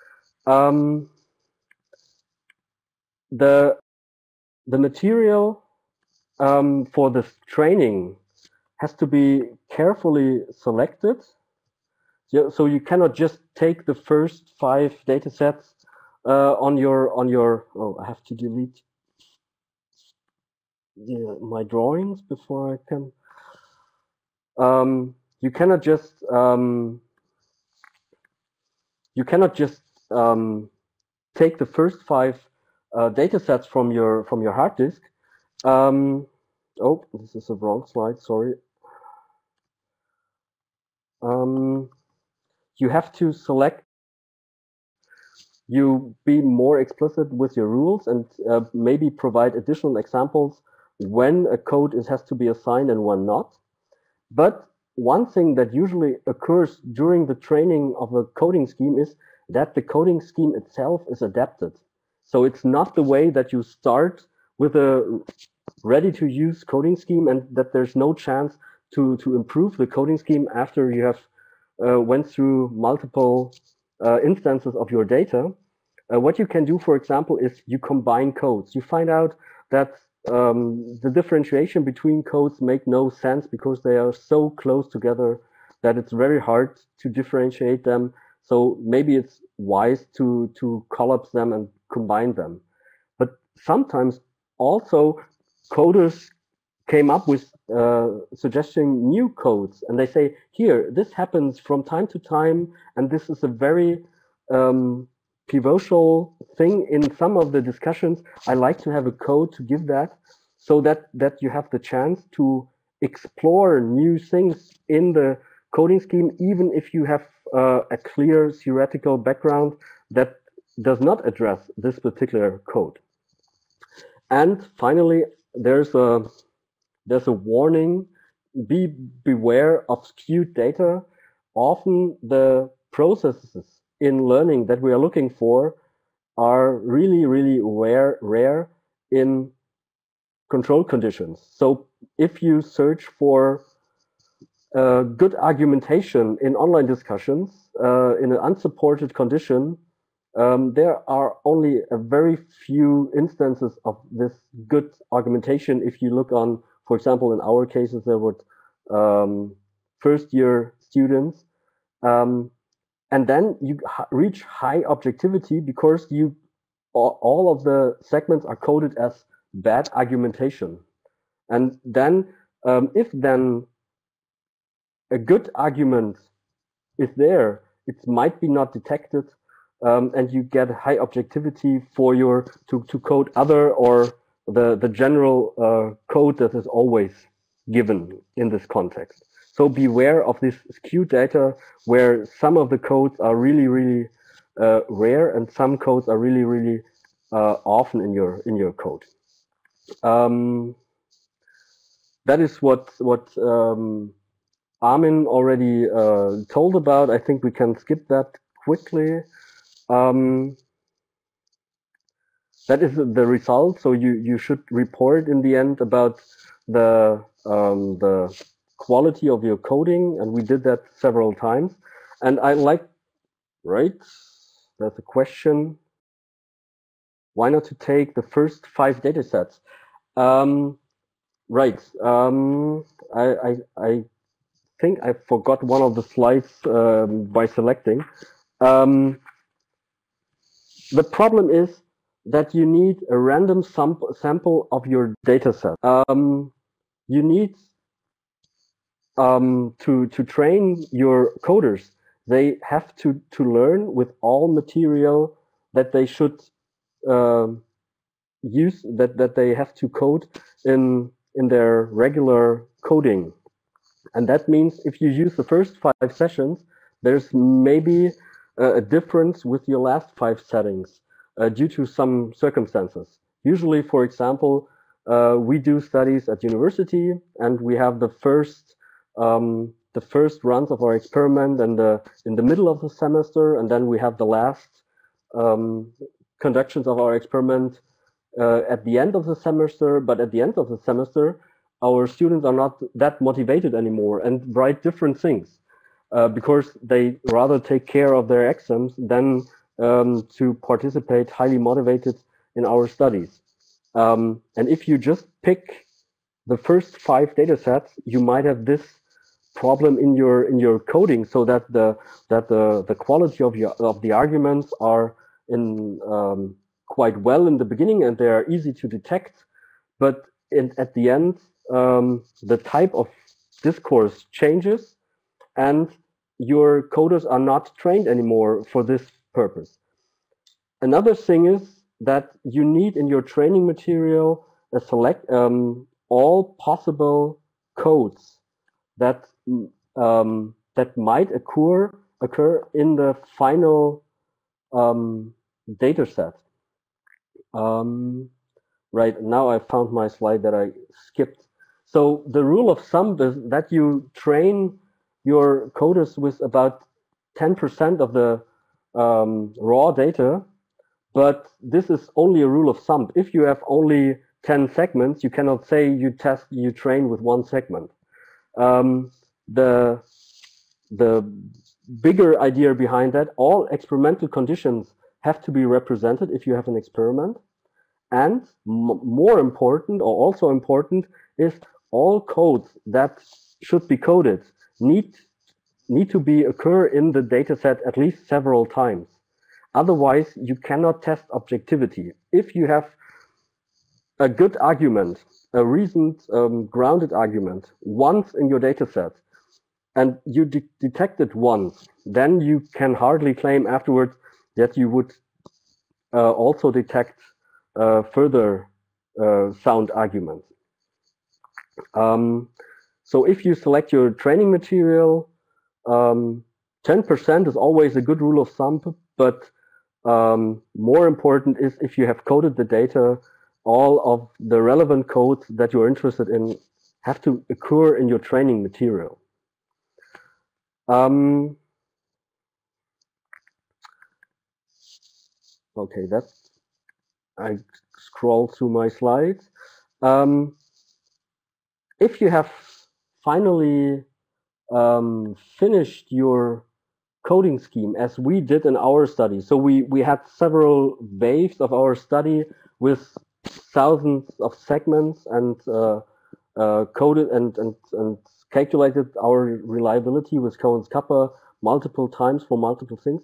The material for this training has to be carefully selected. So you cannot just take the first 5 data sets on your oh, I have to delete my drawings before I can. You cannot just take the first 5 data sets from your hard disk. Oh, this is a wrong slide. Sorry. You have to select. You be more explicit with your rules and maybe provide additional examples when a code has to be assigned and when not. But one thing that usually occurs during the training of a coding scheme is that the coding scheme itself is adapted. So it's not the way that you start with a ready-to-use coding scheme and that there's no chance to improve the coding scheme after you have went through multiple instances of your data. What you can do, for example, is you combine codes. You find out that the differentiation between codes make no sense because they are so close together that it's very hard to differentiate them. So maybe it's wise to collapse them and combine them. But sometimes also coders came up with suggesting new codes, and they say, here, this happens from time to time, and this is a very pivotal thing in some of the discussions. I like to have a code to give that, so that you have the chance to explore new things in the coding scheme, even if you have a clear theoretical background that does not address this particular code. And finally, there's there's a warning, beware of skewed data. Often the processes in learning that we are looking for are really, really rare in control conditions. So if you search for good argumentation in online discussions in an unsupported condition, there are only a very few instances of this good argumentation. If you look on, for example, in our cases, there were first-year students. And then you reach high objectivity because all of the segments are coded as bad argumentation. And then if then a good argument is there, it might be not detected, and you get high objectivity for your to code other or the general code that is always given in this context. So beware of this skewed data where some of the codes are really, really rare and some codes are really, really often in your code. That is what Armin already told about. I think we can skip that quickly. That is the result. So you should report in the end about the quality of your coding, and we did that several times. And I like, right? That's a question. Why not to take the first 5 data sets? Right. I think I forgot one of the slides by selecting. The problem is that you need a random sample of your data set. You need to train your coders. They have to learn with all material that they should use, that they have to code in their regular coding. And that means if you use the first 5 sessions, there's maybe a difference with your last 5 settings due to some circumstances. Usually, for example, we do studies at university, and we have the first runs of our experiment and in the middle of the semester, and then we have the last conductions of our experiment at the end of the semester. But at the end of the semester, our students are not that motivated anymore and write different things because they rather take care of their exams than to participate highly motivated in our studies. And if you just pick the first 5 data sets, you might have this problem in your coding, so that the quality of the arguments are in quite well in the beginning and they are easy to detect, but at the end the type of discourse changes and your coders are not trained anymore for this purpose. Another thing is that you need in your training material a select all possible codes that might occur in the final data set. Right, now I found my slide that I skipped. So the rule of thumb is that you train your coders with about 10% of the raw data, but this is only a rule of thumb. If you have only 10 segments, you cannot say you train with 1 segment. The bigger idea behind that, all experimental conditions have to be represented if you have an experiment. And more important, or also important, is all codes that should be coded need to occur in the data set at least several times. Otherwise, you cannot test objectivity. If you have a good argument, a reasoned, grounded argument, once in your data set, and you detect it once, then you can hardly claim afterwards that you would also detect further sound arguments. So if you select your training material, 10% is always a good rule of thumb, but more important is if you have coded the data, all of the relevant codes that you're interested in have to occur in your training material. Okay, I scroll through my slides. If you have finally finished your coding scheme, as we did in our study, so we had several waves of our study with thousands of segments and coded and calculated our reliability with Cohen's kappa multiple times for multiple things.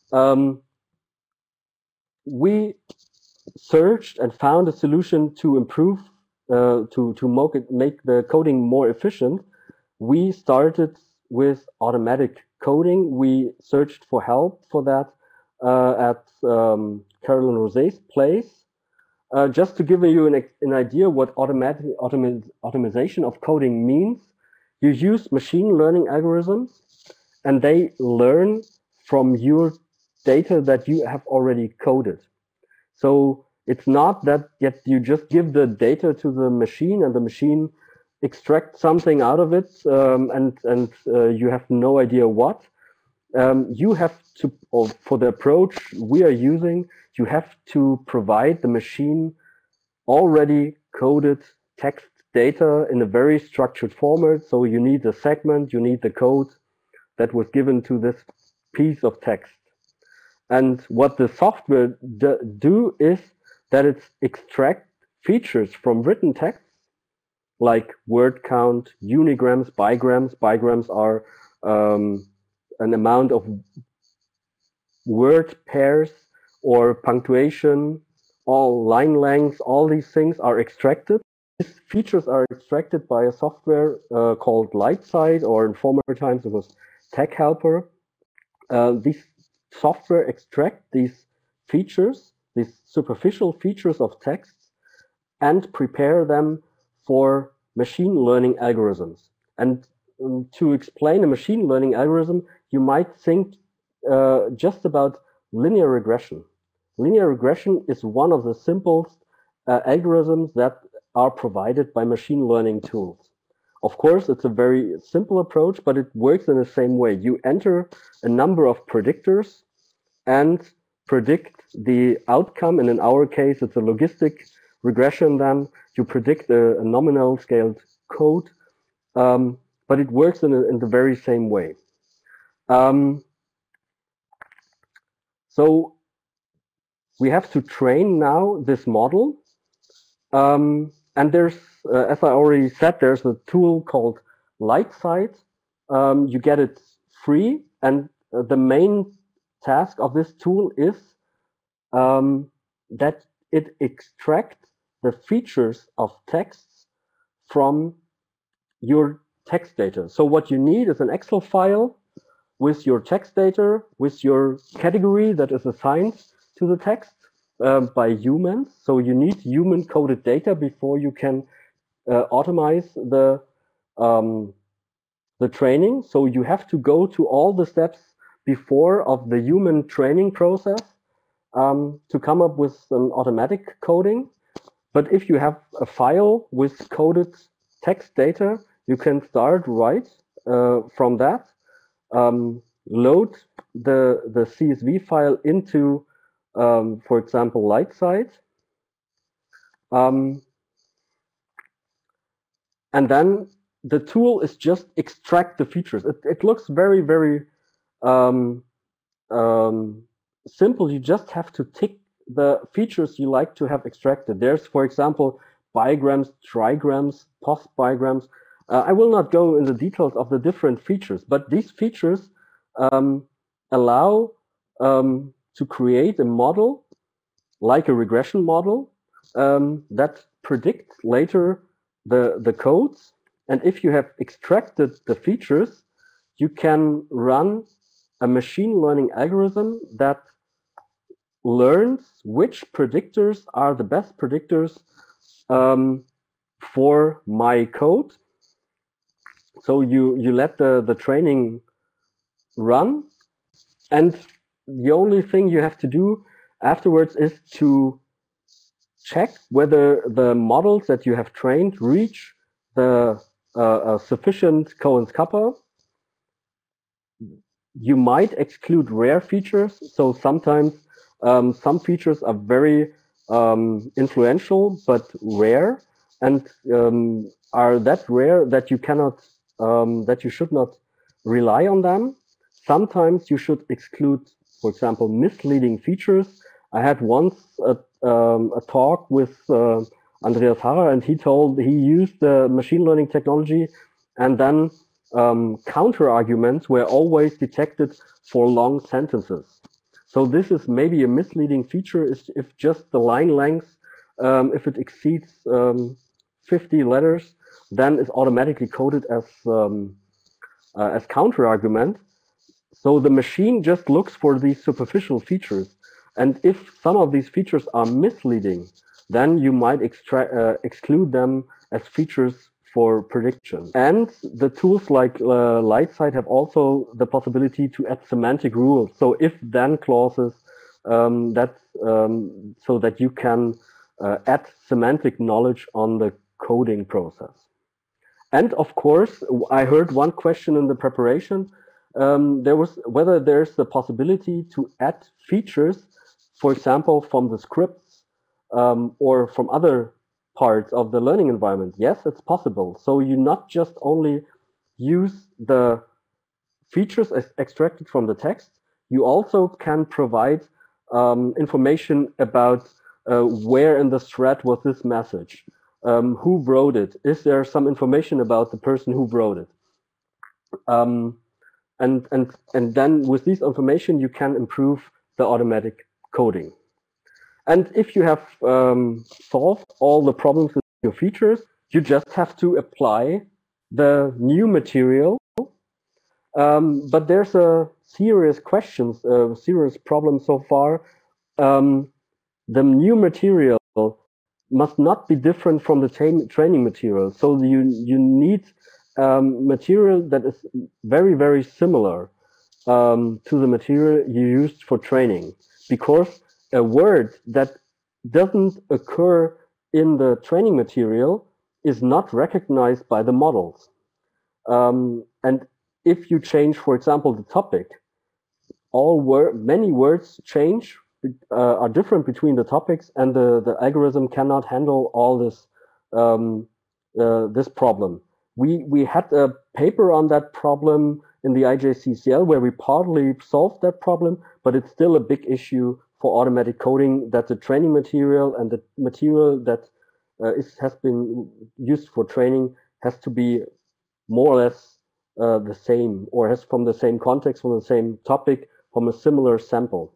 We searched and found a solution to improve, to make the coding more efficient. We started with automatic coding. We searched for help for that at Caroline Roset's place. Just to give you an idea what automation of coding means, you use machine learning algorithms, and they learn from your data that you have already coded. So it's not that yet you just give the data to the machine and the machine extracts something out of it, and you have no idea what. You have to, or for the approach we are using, you have to provide the machine already coded text data in a very structured format. So you need the segment, you need the code that was given to this piece of text. And what the software do is that it extracts features from written text, like word count, unigrams, bigrams. Bigrams are an amount of word pairs or punctuation, all line lengths, all these things are extracted. These features are extracted by a software called LightSight, or in former times it was TechHelper. These software extract these features, these superficial features of text, and prepare them for machine learning algorithms. And to explain a machine learning algorithm, you might think just about linear regression. Linear regression is one of the simplest algorithms that are provided by machine learning tools. Of course, it's a very simple approach, but it works in the same way. You enter a number of predictors and predict the outcome, and in our case, it's a logistic regression. Then you predict a nominal scaled code, but it works in the very same way. So we have to train now this model, and there's, as I already said, there's a tool called LightSight. You get it free, and the main task of this tool is that it extracts the features of texts from your text data. So what you need is an Excel file with your text data, with your category that is assigned to the text by humans. So you need human coded data before you can automate the training. So you have to go to all the steps before of the human training process to come up with an automatic coding. But if you have a file with coded text data, you can start right from that, load the CSV file into, for example, LightSight, and then the tool is just extract the features. It looks very, very simple. You just have to tick the features you like to have extracted. There's, for example, bigrams, trigrams, post-bigrams. I will not go into details of the different features, but these features allow to create a model, like a regression model, that predicts later the codes. And if you have extracted the features, you can run a machine learning algorithm that learns which predictors are the best predictors for my code. So you let the training run, and the only thing you have to do afterwards is to check whether the models that you have trained reach the sufficient Cohen's kappa, you might exclude rare features. So sometimes some features are very influential but rare, and are that rare that you cannot, that you should not rely on them. Sometimes you should exclude, for example, misleading features. I had once a talk with Andreas Harrer, and he used the machine learning technology, and then counter arguments were always detected for long sentences. So this is maybe a misleading feature if just the line length, if it exceeds 50 letters, then it's automatically coded as counter argument. So the machine just looks for these superficial features. And if some of these features are misleading, then you might exclude them as features for prediction. And the tools like LightSight have also the possibility to add semantic rules. So if-then clauses so that you can add semantic knowledge on the coding process. And of course, I heard one question in the preparation. There was whether there's the possibility to add features, for example, from the scripts or from other parts of the learning environment. Yes, it's possible. So you not just only use the features extracted from the text, you also can provide information about where in the thread was this message, who wrote it, is there some information about the person who wrote it. And then with this information, you can improve the automatic coding. And if you have solved all the problems with your features, you just have to apply the new material. But there's a serious question, serious problem so far. The new material must not be different from the training material. So you need material that is very, very similar to the material you used for training, because a word that doesn't occur in the training material is not recognized by the models. And if you change, for example, the topic, many words change, are different between the topics, and the algorithm cannot handle all this this problem. We had a paper on that problem in the IJCCL where we partly solved that problem, but it's still a big issue for automatic coding, that the training material and the material that has been used for training has to be more or less the same, or has from the same context, from the same topic, from a similar sample.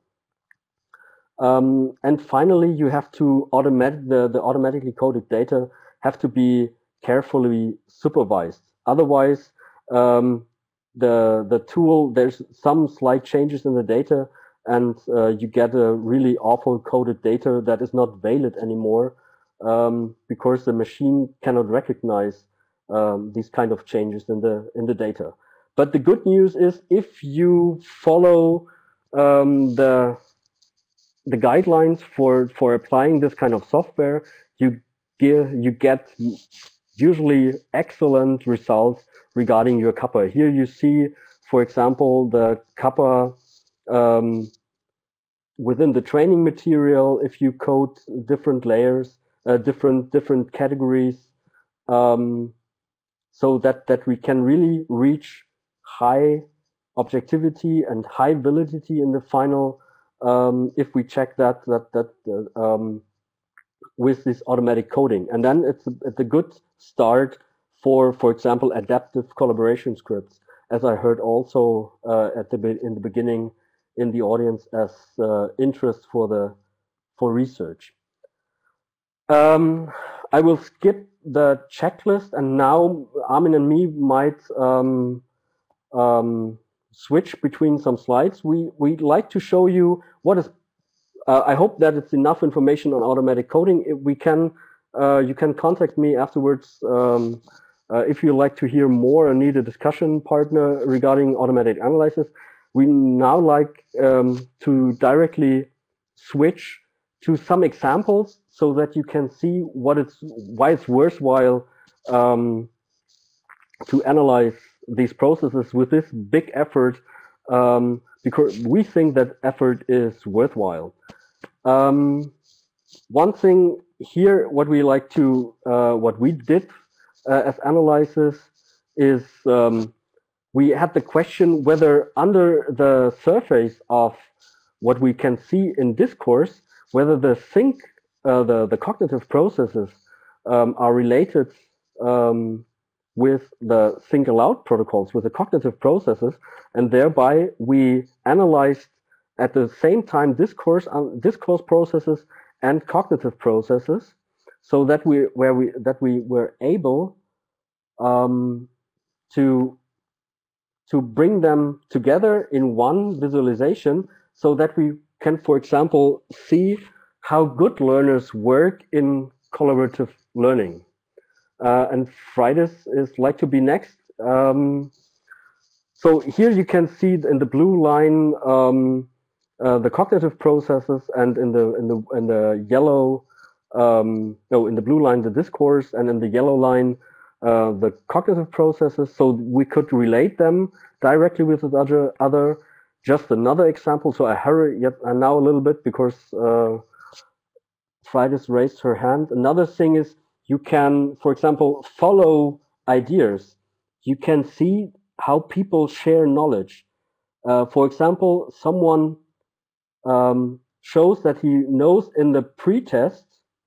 And finally, you have to the automatically coded data have to be carefully supervised. Otherwise, the tool, there's some slight changes in the data, and you get a really awful coded data that is not valid anymore, because the machine cannot recognize these kind of changes in the data. But the good news is, if you follow the guidelines for applying this kind of software, you get usually excellent results regarding your kappa. Here you see, for example, the kappa within the training material. If you code different layers, different categories, so that we can really reach high objectivity and high validity in the final. If we check that with this automatic coding, and then it's a good start for example, adaptive collaboration scripts, as I heard also in the beginning in the audience as interest for research. I will skip the checklist, and now Armin and me might switch between some slides. We'd like to show you what is. I hope that it's enough information on automatic coding. If we can, you can contact me afterwards if you like to hear more or need a discussion partner regarding automatic analysis. We now like to directly switch to some examples so that you can see why it's worthwhile to analyze these processes with this big effort, because we think that effort is worthwhile. One thing here, what we like to, what we did as analysis is we had the question whether under the surface of what we can see in discourse, whether the cognitive processes are related with the think aloud protocols, with the cognitive processes, and thereby we analyzed at the same time discourse processes and cognitive processes, so that we were able to bring them together in one visualization, so that we can, for example, see how good learners work in collaborative learning. And Fridays is like to be next. So here you can see in the blue line the cognitive processes, and in the yellow, in the blue line the discourse, and in the yellow line the cognitive processes. So we could relate them directly with the other. Just another example. So I hurry now a little bit because Fridays raised her hand. Another thing is you can, for example, follow ideas. You can see how people share knowledge. For example, someone shows that he knows in the pre-test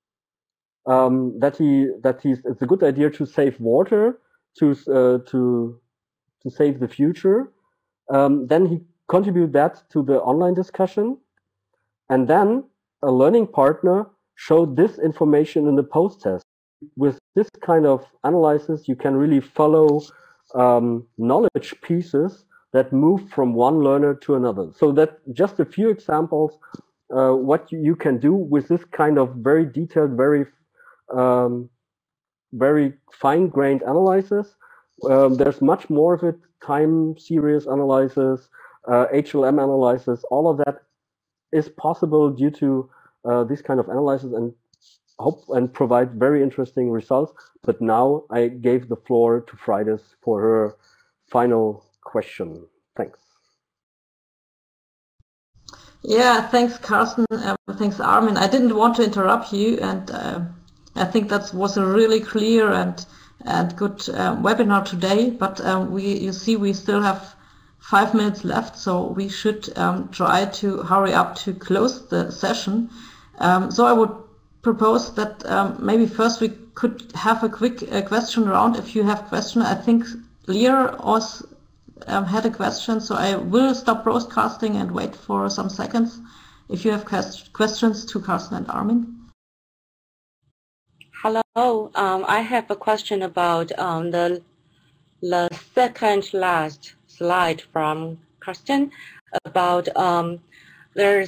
it's a good idea to save water, to save the future. Then he contribute that to the online discussion, and then a learning partner showed this information in the post-test. With this kind of analysis, you can really follow knowledge pieces that move from one learner to another. So that just a few examples what you can do with this kind of very detailed, very fine-grained analysis. There's much more of it: time series analysis, HLM analysis. All of that is possible due to this kind of analysis, and hope and provide very interesting results. But now I gave the floor to Fridays for her final question. Thanks. Yeah, thanks, Carsten. Thanks, Armin. I didn't want to interrupt you, and I think that was a really clear and good webinar today. But you see, we still have 5 minutes left, so we should try to hurry up to close the session. So I would propose that maybe first we could have a quick question round. If you have question, I think Lear also had a question, so I will stop broadcasting and wait for some seconds if you have questions to Carsten and Armin. Hello, I have a question about the second last slide from Carsten about there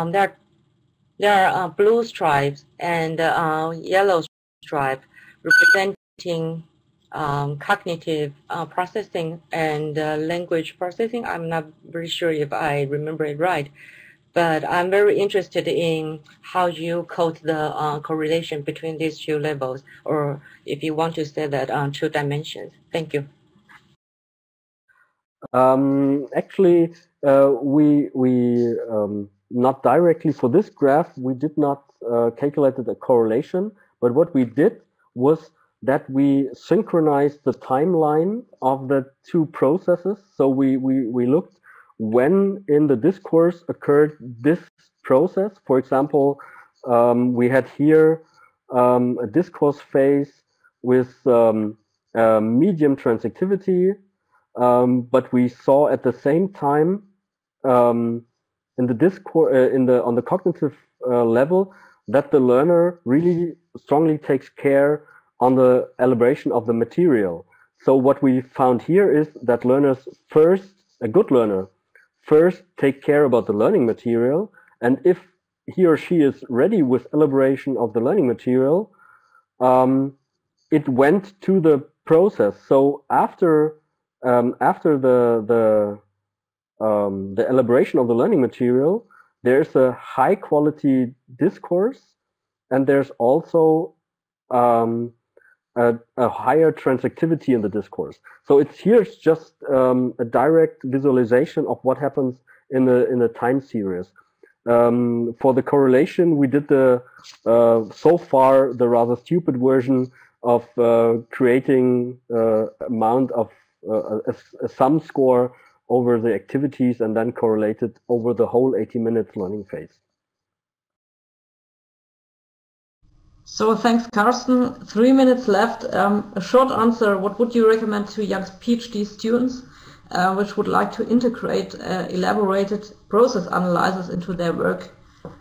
are blue stripes and yellow stripe representing cognitive processing and language processing. I'm not very sure if I remember it right, but I'm very interested in how you code the correlation between these two levels, or if you want to say that on 2 dimensions. Thank you. Actually, we not directly for this graph, we did not calculate a correlation, but what we did was that we synchronized the timeline of the 2 processes. So we looked when in the discourse occurred this process. For example, we had here a discourse phase with medium transactivity, but we saw at the same time in the discourse on the cognitive level that the learner really strongly takes care on the elaboration of the material. So what we found here is that learners first, a good learner, first take care about the learning material, and if he or she is ready with elaboration of the learning material, it went to the process. So after the elaboration of the learning material, there's a high quality discourse, and there's also a higher transactivity in the discourse. So it's just a direct visualization of what happens in a time series. For the correlation, we did so far the rather stupid version of creating amount of a sum score over the activities and then correlate it over the whole 80 minutes learning phase. So thanks, Carsten. 3 minutes left. A short answer. What would you recommend to young PhD students which would like to integrate elaborated process analysis into their work?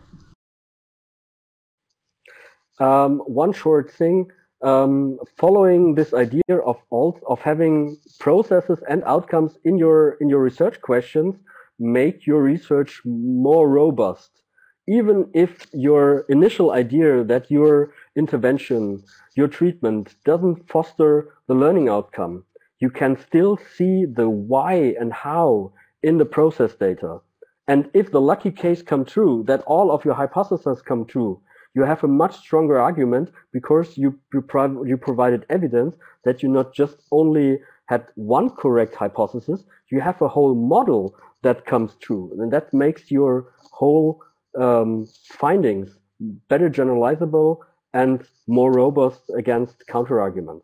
One short thing. Following this idea of having processes and outcomes in your research questions, make your research more robust. Even if your initial idea that your intervention, your treatment doesn't foster the learning outcome, you can still see the why and how in the process data. And if the lucky case come true, that all of your hypotheses come true, you have a much stronger argument because you provided evidence that you not just only had one correct hypothesis, you have a whole model that comes true. And that makes your whole findings better generalizable and more robust against counter-arguments.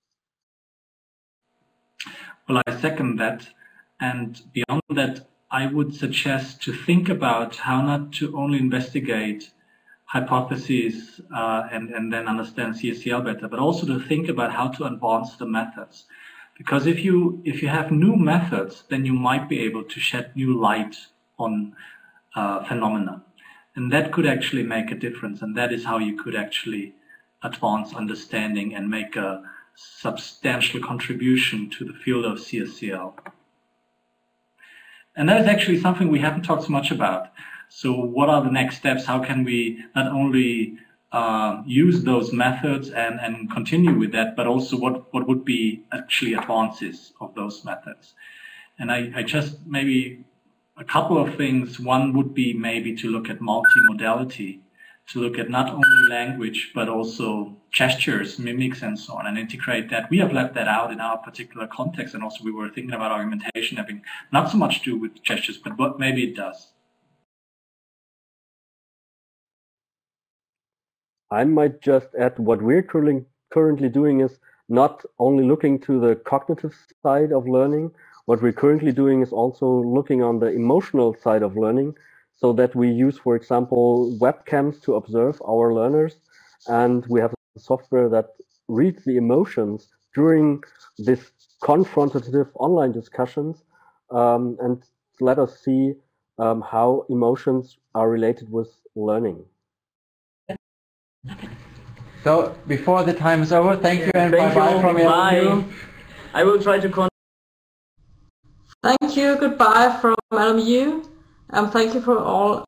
Well, I second that. And beyond that, I would suggest to think about how not to only investigate hypotheses and then understand CSCL better, but also to think about how to advance the methods. Because if you have new methods, then you might be able to shed new light on phenomena. And that could actually make a difference. And that is how you could actually advance understanding and make a substantial contribution to the field of CSCL. And that is actually something we haven't talked so much about. So what are the next steps? How can we not only use those methods and continue with that, but also what would be actually advances of those methods? And I just maybe a couple of things. One would be maybe to look at multimodality, to look at not only language, but also gestures, mimics, and so on, and integrate that. We have left that out in our particular context, and also we were thinking about argumentation having not so much to do with gestures, but maybe it does. I might just add what we're currently doing is not only looking to the cognitive side of learning. What we're currently doing is also looking on the emotional side of learning, so that we use, for example, webcams to observe our learners, and we have a software that reads the emotions during this confrontative online discussions and let us see how emotions are related with learning. So before the time is over, thank you and bye-bye from LMU. I will try to Thank you, goodbye from LMU. Thank you for all